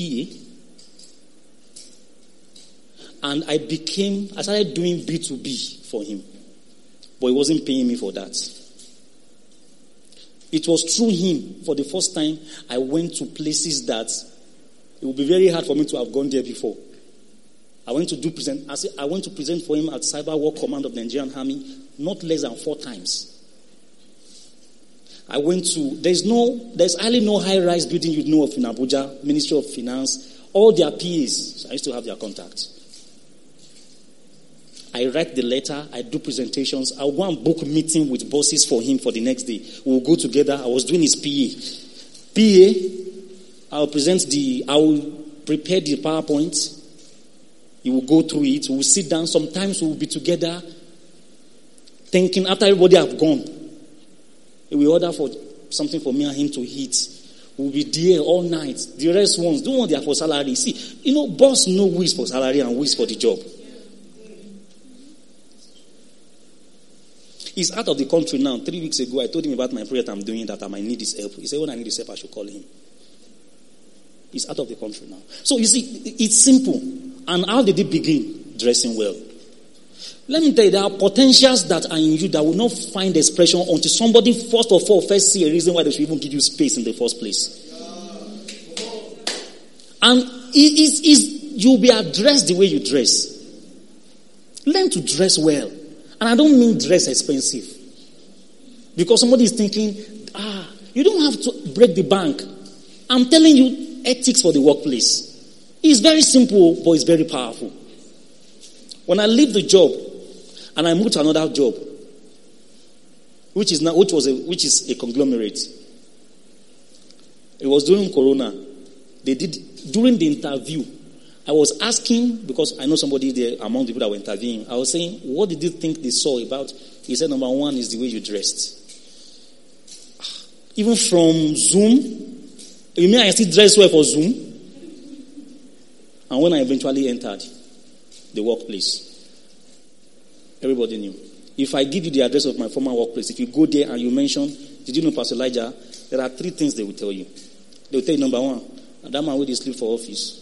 B: PA. And I started doing B2B for him. But he wasn't paying me for that. It was through him, for the first time, I went to places that it would be very hard for me to have gone there before. I went to present for him at Cyber War Command of the Nigerian Army not less than 4 times. There's hardly no high-rise building you'd know of in Abuja, Ministry of Finance, all their PAs. I used to have their contacts. I write the letter, I do presentations, I'll go and book a meeting with bosses for him for the next day. We'll go together. I was doing his PA, I'll prepare the PowerPoint. He will go through it. We'll sit down. Sometimes we'll be together thinking after everybody have gone. He will order for something for me and him to eat. We'll be there all night. The rest ones don't want there for salary. See, boss know who is for salary and who is for the job. He's out of the country now. 3 weeks ago, I told him about my project I'm doing, that I might need his help. He said, when I need his help, I should call him. He's out of the country now. So you see, it's simple. And how did it begin? Dressing well. Let me tell you, there are potentials that are in you that will not find expression until somebody first see a reason why they should even give you space in the first place. And you'll be addressed the way you dress. Learn to dress well. And I don't mean dress expensive. Because somebody is thinking, you don't have to break the bank. I'm telling you, ethics for the workplace. It's very simple, but it's very powerful. When I leave the job and I moved to another job, which is a conglomerate. It was during Corona. During the interview, I was asking, because I know somebody there among the people that were interviewing, I was saying, what did you think they saw about? He said, number 1 is the way you dressed. Even from Zoom, you mean I still dress well for Zoom? And when I eventually entered the workplace, everybody knew. If I give you the address of my former workplace, if you go there and you mention, did you know Pastor Elijah? There are 3 things they will tell you. They will tell you, number 1, that man will sleep for office.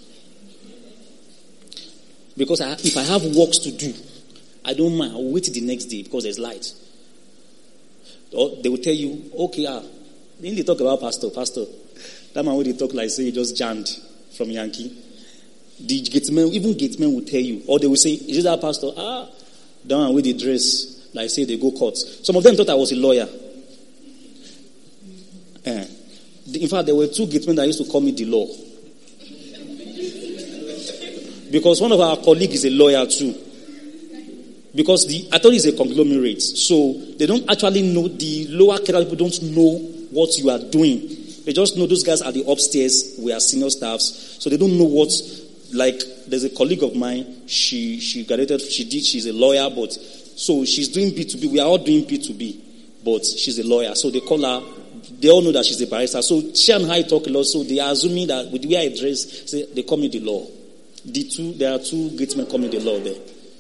B: Because if I have works to do, I don't mind. I'll wait till the next day because there's light. Or they will tell you, okay, then they talk about pastor. That man will talk like say he just jammed from Yankee. The gatemen will tell you, or they will say, is it that pastor? That one with the dress, like say they go court. Some of them thought I was a lawyer. In fact, there were 2 gatemen that used to call me the law. Because one of our colleagues is a lawyer too. Because I thought it's a conglomerate. So they don't actually know, the lower career people don't know what you are doing. They just know those guys are the upstairs, we are senior staffs. So they don't know what, like, there's a colleague of mine, she graduated, she's a lawyer, but, so she's doing B2B, we are all doing B2B, but she's a lawyer. So they call her, they all know that she's a barrister. So she and I talk a lot, so they are assuming that with the way I dress, they call me the law. There are 2 gatesmen call me the law there.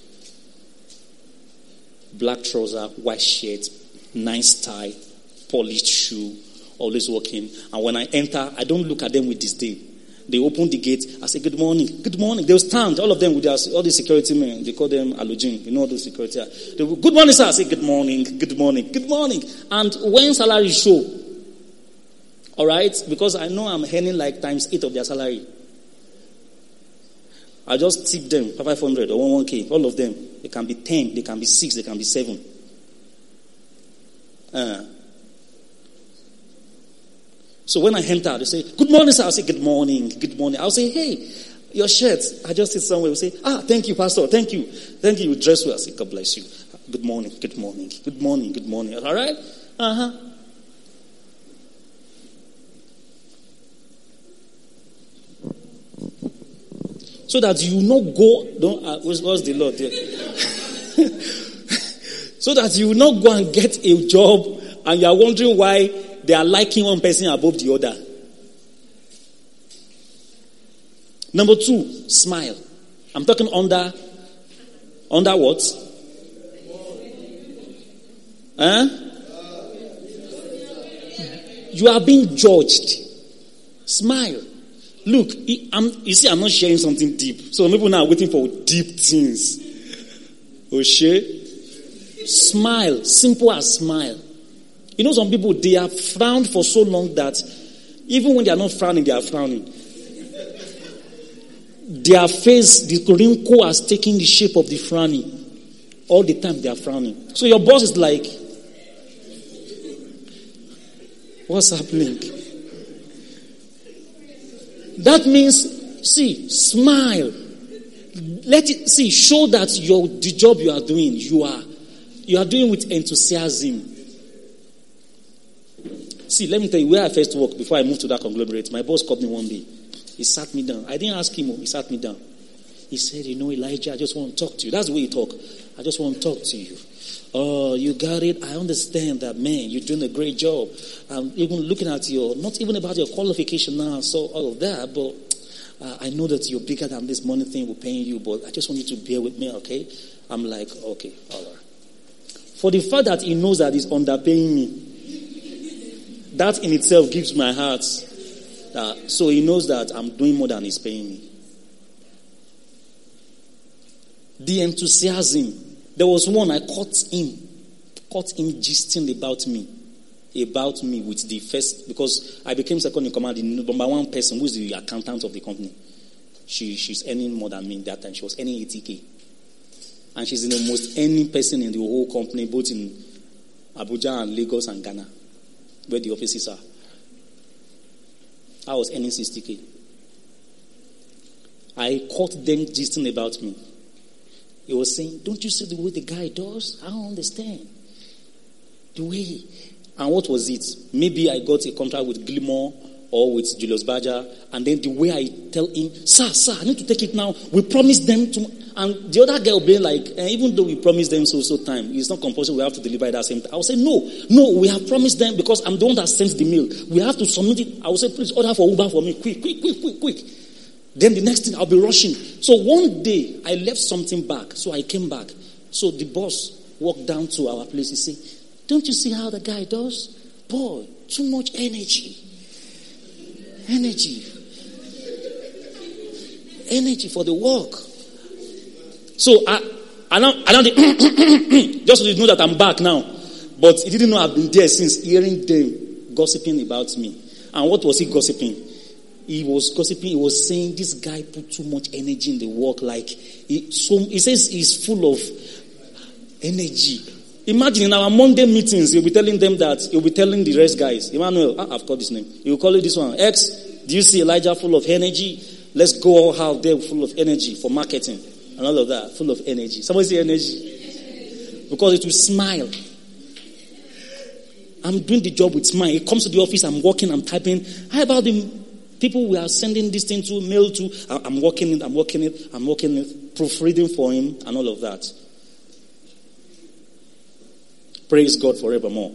B: Black trouser, white shirt, nice tie, polished shoe, always walking. And when I enter, I don't look at them with disdain. They open the gate. I say, good morning. Good morning. They'll stand, all of them with all the security men. They call them Alogin. You know all those security. They will, good morning, sir. I say, good morning, good morning, good morning. And when salary show, all right, because I know I'm earning like times 8 of their salary. I just tip them 500 or 1K, all of them. They can be 10, they can be 6, they can be 7. So when I enter, they say, good morning, sir. I say, good morning, good morning. I'll say, hey, your shirt. I just sit somewhere. We say, thank you, pastor. Thank you. Thank you. You dress well. I say, God bless you. Good morning, good morning, good morning, good morning. All right? So that you not go, what's the Lord there? So that you will not go and get a job and you are wondering why they are liking one person above the other. Number 2, smile. I'm talking under what? Huh? You are being judged. Smile. Look, you see, I'm not sharing something deep. So people now are waiting for deep things. Oshe. Smile. Simple as smile. You know, some people, they have frowned for so long that even when they are not frowning, they are frowning. Their face, the wrinkle has taken the shape of the frowning. All the time they are frowning. So your boss is like, what's happening? That means, see, smile. Let it, see, show that the job you are doing, you are doing with enthusiasm. See, let me tell you where I first worked before I moved to that conglomerate. My boss called me one day. He sat me down. I didn't ask him. He sat me down. He said, you know, Elijah, I just want to talk to you. That's the way you talk. I just want to talk to you. Oh, you got it. I understand that, man, you're doing a great job. I'm even looking at not even about your qualification now, so all of that, but I know that you're bigger than this money thing we're paying you, but I just want you to bear with me, okay? I'm like, okay, all right. For the fact that he knows that he's underpaying me, that in itself gives my heart. So he knows that I'm doing more than he's paying me. The enthusiasm. There was one I caught him gisting about me with the first, because I became second in command, the number one person who is the accountant of the company. She's earning more than me that time. She was earning 80K. And she's the most earning person in the whole company, both in Abuja and Lagos and Ghana, where the offices are. I was earning 60K. I caught them gisting about me. He was saying, don't you see the way the guy does? I don't understand. The way. And what was it? Maybe I got a contract with Gilmore or with Julius Berger, and then the way I tell him, sir, I need to take it now. We promised them to, and the other guy will be like, even though we promised them so time, it's not compulsory, we have to deliver it at the same time. I will say, no, we have promised them because I'm the one that sends the mail. We have to submit it. I will say, please order for Uber for me, quick. Then the next thing, I'll be rushing. So one day, I left something back, so I came back. So the boss walked down to our place. He said, don't you see how the guy does? Boy, too much energy. Energy for the work. So I don't just so you know that I'm back now. But he didn't know I've been there since, hearing them gossiping about me. And what was he gossiping? He was gossiping. He was saying this guy put too much energy in the work. Like he says he's full of energy. Imagine in our Monday meetings, he'll be telling them that, he'll be telling the rest guys, Emmanuel, I've called his name. He will call it this one. X, do you see Elijah full of energy? Let's go all out there full of energy for marketing and all of that. Full of energy. Somebody say energy. Because it will smile. I'm doing the job with smile. He comes to the office, I'm working, I'm typing. How about the people we are sending this thing to, mail to? I'm working it, proofreading for him and all of that. Praise God forevermore.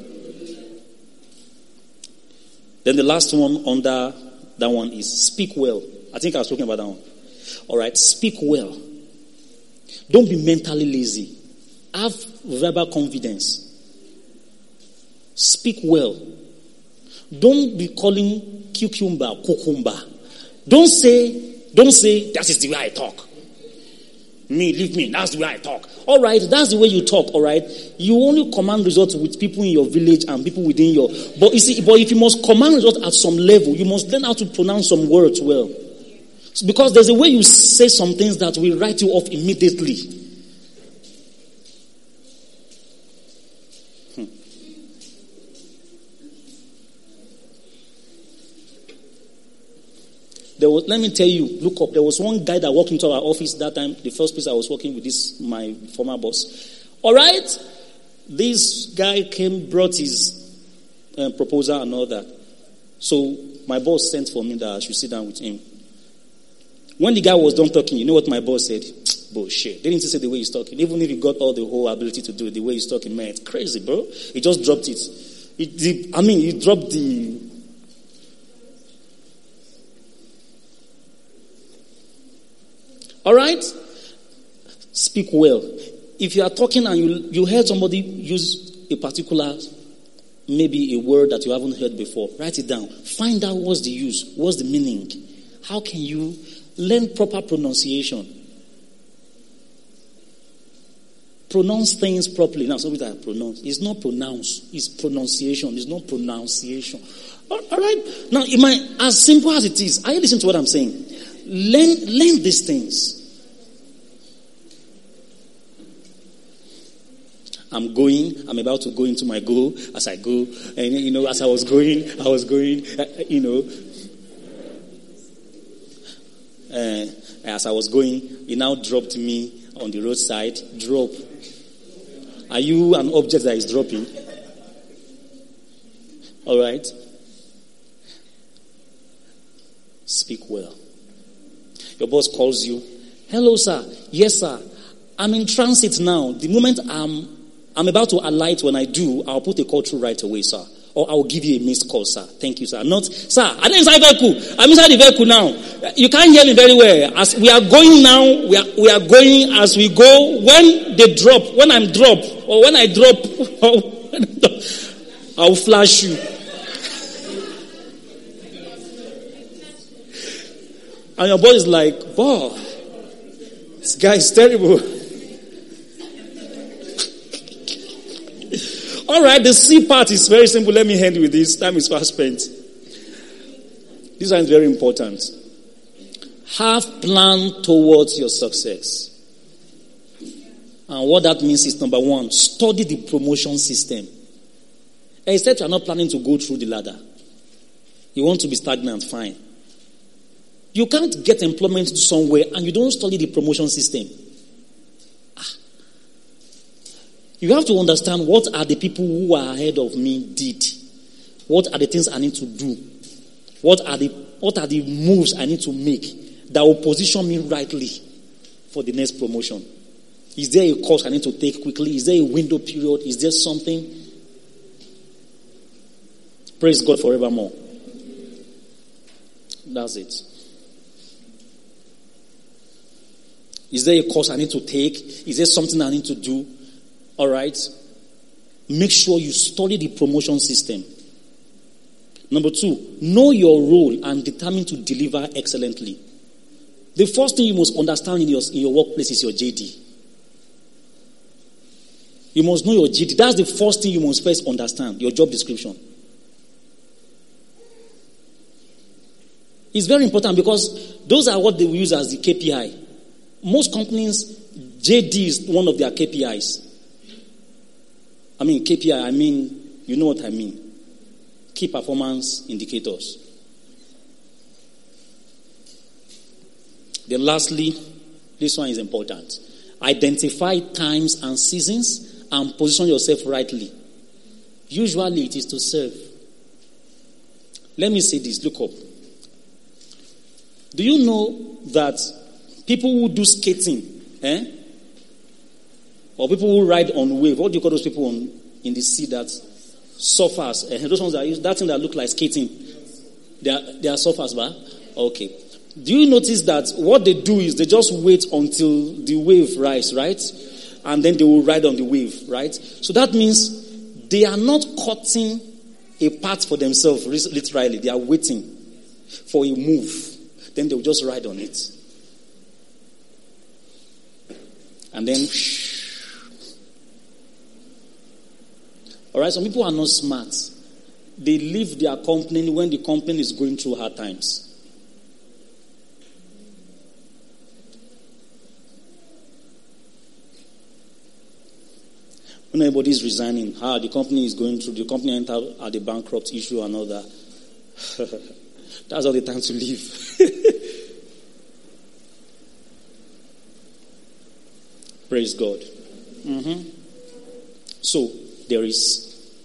B: Then the last one under that one is speak well. I think I was talking about that one. All right, speak well. Don't be mentally lazy. Have verbal confidence. Speak well. Don't be calling cucumber. Don't say that is the way I talk. Leave me, that's the way I talk. All right, that's the way you talk, all right? You only command results with people in your village and people within your... But if you must command results at some level, you must learn how to pronounce some words well. Because there's a way you say some things that will write you off immediately. Let me tell you, look up. There was one guy that walked into our office that time, the first place I was working with my former boss. All right? This guy brought his proposal and all that. So my boss sent for me that I should sit down with him. When the guy was done talking, you know what my boss said? Bullshit. Didn't he say the way he's talking? Even if he got all the whole ability to do it, the way he's talking, man, it's crazy, bro. He just dropped it. He dropped the... All right? Speak well. If you are talking and you heard somebody use a particular, maybe a word that you haven't heard before, write it down. Find out what's the use, what's the meaning. How can you learn proper pronunciation? Pronounce things properly. Now, something that I pronounce. It's not pronounce. It's pronunciation. It's not pronunciation. All right? Now, as simple as it is, are you listening to what I'm saying? Learn these things. I'm about to go into my goal as I go. And, as I was going, as I was going, he now dropped me on the roadside. Drop. Are you an object that is dropping? All right. Speak well. Your boss calls you. Hello, sir. Yes, sir. I'm in transit now. The moment I'm about to alight, when I do, I'll put a call through right away, sir. Or I'll give you a missed call, sir. Thank you, sir. Not, sir, I'm inside the vehicle. I'm inside the vehicle now. You can't hear me very well. As we are going now, we are going as we go. When they drop, when I'm drop, or when I drop, I'll flash you. And your boy is like, wow, this guy is terrible. All right, the C part is very simple. Let me end with this. Time is fast spent. This one is very important. Have plan towards your success. And what that means is, number one, study the promotion system. Except you are not planning to go through the ladder. You want to be stagnant, fine. You can't get employment somewhere and you don't study the promotion system. You have to understand what are the people who are ahead of me did. What are the things I need to do? What are the moves I need to make that will position me rightly for the next promotion? Is there a course I need to take quickly? Is there a window period? Is there something? Praise God forevermore. That's it. Is there a course I need to take? Is there something I need to do? All right. Make sure you study the promotion system. Number two, know your role and determine to deliver excellently. The first thing you must understand in your workplace is your JD. You must know your JD. That's the first thing you must first understand, your job description. It's very important because those are what they will use as the KPI. Most companies, JD is one of their KPIs. KPI, you know what I mean. Key performance indicators. Then lastly, this one is important. Identify times and seasons and position yourself rightly. Usually it is to serve. Let me say this, look up. Do you know that people who do skating, or people who ride on wave, what do you call those people in the sea that surfers? Those ones that use that thing that look like skating. They are surfers, right? Okay. Do you notice that what they do is they just wait until the wave rise, right? And then they will ride on the wave, right? So that means they are not cutting a path for themselves, literally. They are waiting for a move. Then they will just ride on it. And then, all right, some people are not smart. They leave their company when the company is going through hard times. When everybody is resigning, the company is going through, the company entered at the bankrupt issue and all that. That's all the time to leave. Praise God. Mm-hmm. So, there is,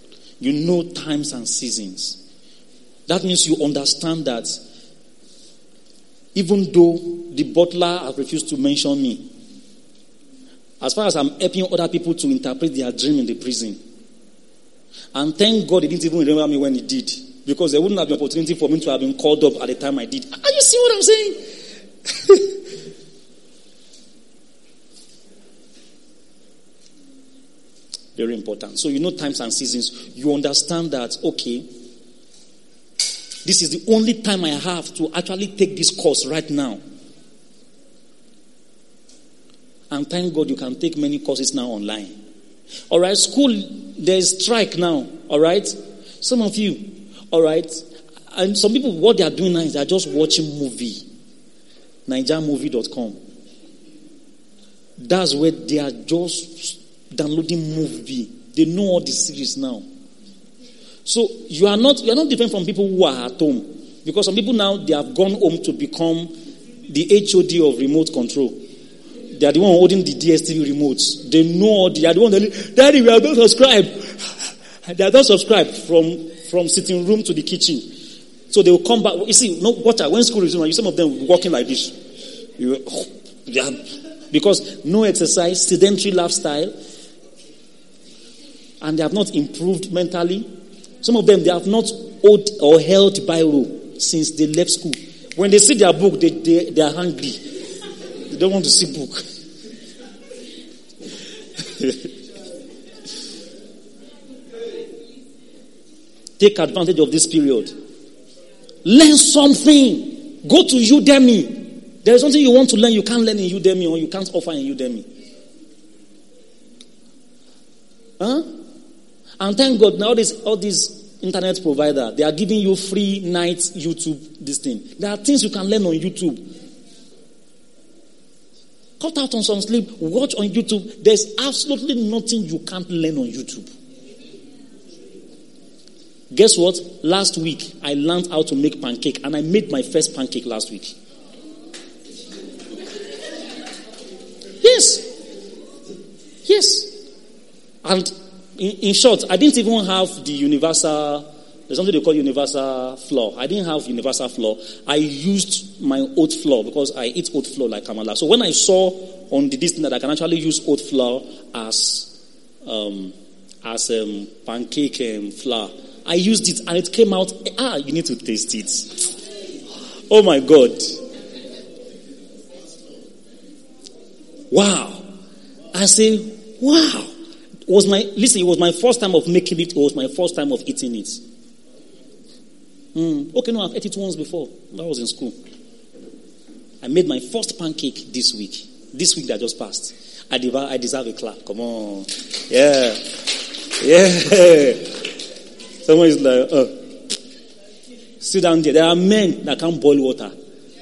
B: times and seasons. That means you understand that Even though the butler has refused to mention me. As far as I'm helping other people to interpret their dream in the prison. And thank God he didn't even remember me when he did. Because there wouldn't have been an opportunity for me to have been called up at the time I did. Are you seeing what I'm saying? Very important. So you know times and seasons. You understand that, okay, this is the only time I have to actually take this course right now. And thank God you can take many courses now online. All right, school, there's strike now. All right, some of you, all right, and some people, what they are doing now is they are just watching movie. NigerMovie.com. That's where they are just downloading movie. They know all the series now. So you are not different from people who are at home. Because some people now, they have gone home to become the HOD of remote control. They are the one holding the DSTV remotes. They know, they are the one that, Daddy, we are not subscribed. They are not subscribed from sitting room to the kitchen. So they will come back. You see, no water. When school resumes, some of them walking like this. Because no exercise, sedentary lifestyle, and they have not improved mentally. Some of them, they have not owed or held Bible since they left school. When they see their book, they are hungry. They don't want to see book. Take advantage of this period. Learn something. Go to Udemy. There is something you want to learn, you can't learn in Udemy, or you can't offer in Udemy. Huh? And thank God now all these internet providers, they are giving you free night YouTube this thing. There are things you can learn on YouTube. Cut out on some sleep, watch on YouTube. There's absolutely nothing you can't learn on YouTube. Guess what? Last week, I learned how to make pancake, and I made my first pancake last week. Yes. And in short, I didn't even have the universal, there's something they call universal flour. I didn't have universal flour. I used my oat flour because I eat oat flour like Kamala. So when I saw on the distance that I can actually use oat flour as pancake flour, I used it and it came out. You need to taste it. Oh my God. Wow. I say, wow. It was my first time of making it. It was my first time of eating it. Okay, no, I've ate it once before. That was in school. I made my first pancake this week. This week that just passed. I deserve a clap. Come on. Yeah. Someone is like, sit down there. There are men that can't boil water.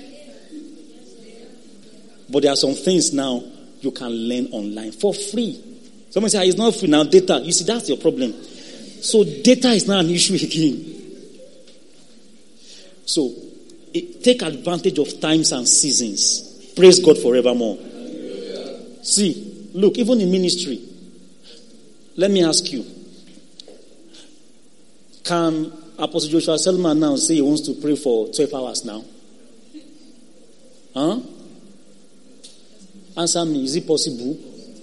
B: But there are some things now you can learn online for free. Someone say, it's not free now, data. You see, that's your problem. So data is not an issue again. So, take advantage of times and seasons. Praise God forevermore. See, look, even in ministry, let me ask you, can Apostle Joshua Selman now say he wants to pray for 12 hours now? Huh? Answer me, is it possible?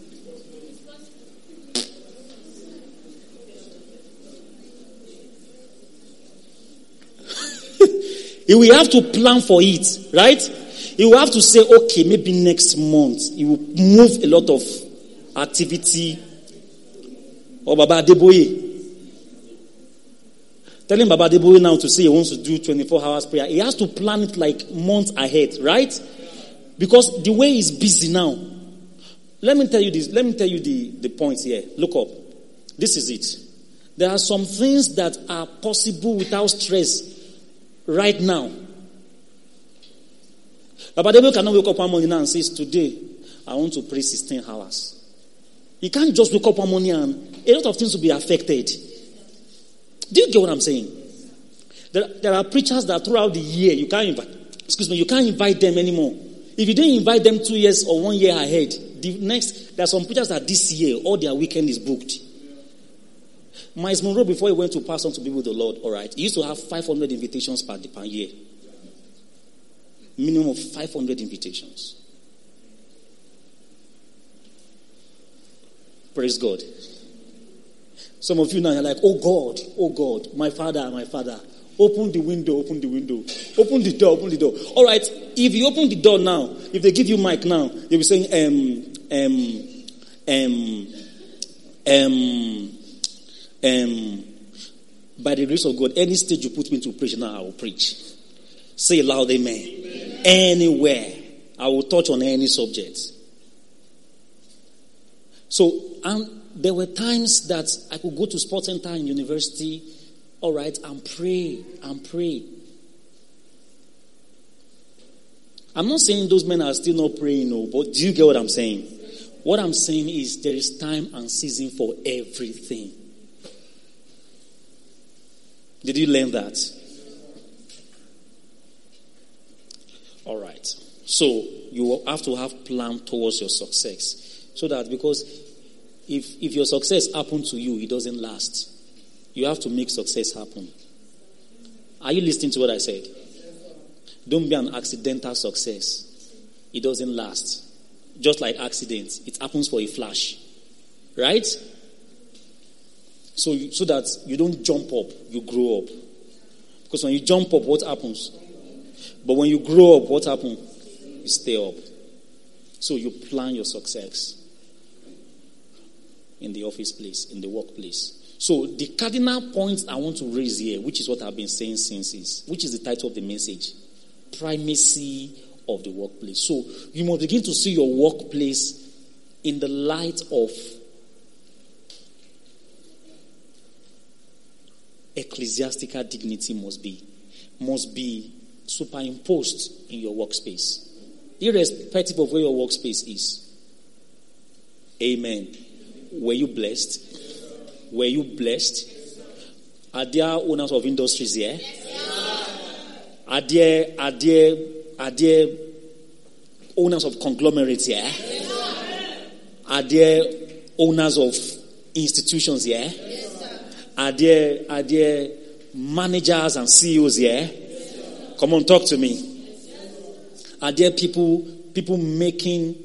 B: He will have to plan for it, right? He will have to say, okay, maybe next month he will move a lot of activity. Or Baba Adeboye. Telling Baba Adeboye now to say he wants to do 24 hours prayer. He has to plan it like months ahead, right? Because the way he's busy now. Let me tell you this. Let me tell you the points here. Look up. This is it. There are some things that are possible without stress right now. Baba Adeboye cannot wake up one morning now and says, today I want to pray 16 hours. He can't just wake up one morning and a lot of things will be affected. Do you get what I'm saying? There are preachers that throughout the year you can't invite them anymore. If you didn't invite them 2 years or 1 year ahead, there are some preachers that this year all their weekend is booked. Miles Monroe, before he went to pass on to be with the Lord, all right, he used to have 500 invitations per year. Minimum of 500 invitations. Praise God. Some of you now are like, oh God, my father, open the window. Open the door. All right, if you open the door now, if they give you mic now, they'll be saying, by the grace of God, any stage you put me to preach now, I will preach. Say loud, amen. Anywhere, I will touch on any subject. So, and there were times that I could go to sports center in university, all right, and pray. I'm not saying those men are still not praying, no, but do you get what I'm saying? What I'm saying is there is time and season for everything. Did you learn that? All right. So you have to have plan towards your success. So that because if your success happens to you, it doesn't last. You have to make success happen. Are you listening to what I said? Don't be an accidental success. It doesn't last. Just like accidents, it happens for a flash. Right? So that you don't jump up, you grow up. Because when you jump up, what happens? But when you grow up, what happens? You stay up. So you plan your success in the office place, in the workplace. So the cardinal point I want to raise here, which is what I've been saying since, which is the title of the message, primacy of the workplace. So you must begin to see your workplace in the light of ecclesiastical dignity must be superimposed in your workspace, irrespective of where your workspace is. Amen. Were you blessed? Were you blessed? Are there owners of industries here? Are there owners of conglomerates here? Are there owners of institutions here? Are there managers and CEOs here? Come on, talk to me. Are there people making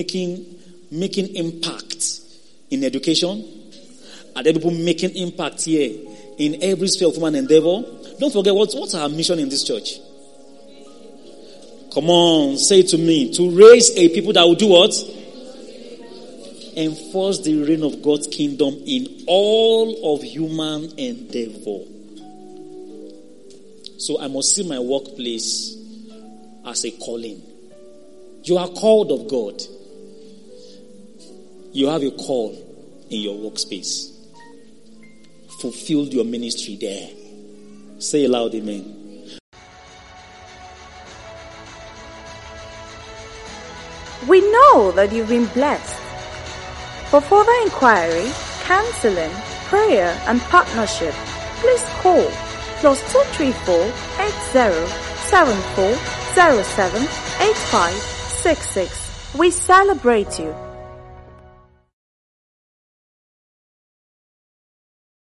B: impact in education? Are there people making impact here in every sphere of human endeavor? Don't forget what's our mission in this church? Come on, say it to me. To raise a people that will do what? Enforce the reign of God's kingdom in all of human endeavor. So I must see my workplace as a calling. You are called of God. You have a call in your workspace. Fulfill your ministry there. Say aloud, amen.
A: We know that you've been blessed. For further inquiry, counseling, prayer, and partnership, please call +234 8074078566. We celebrate you.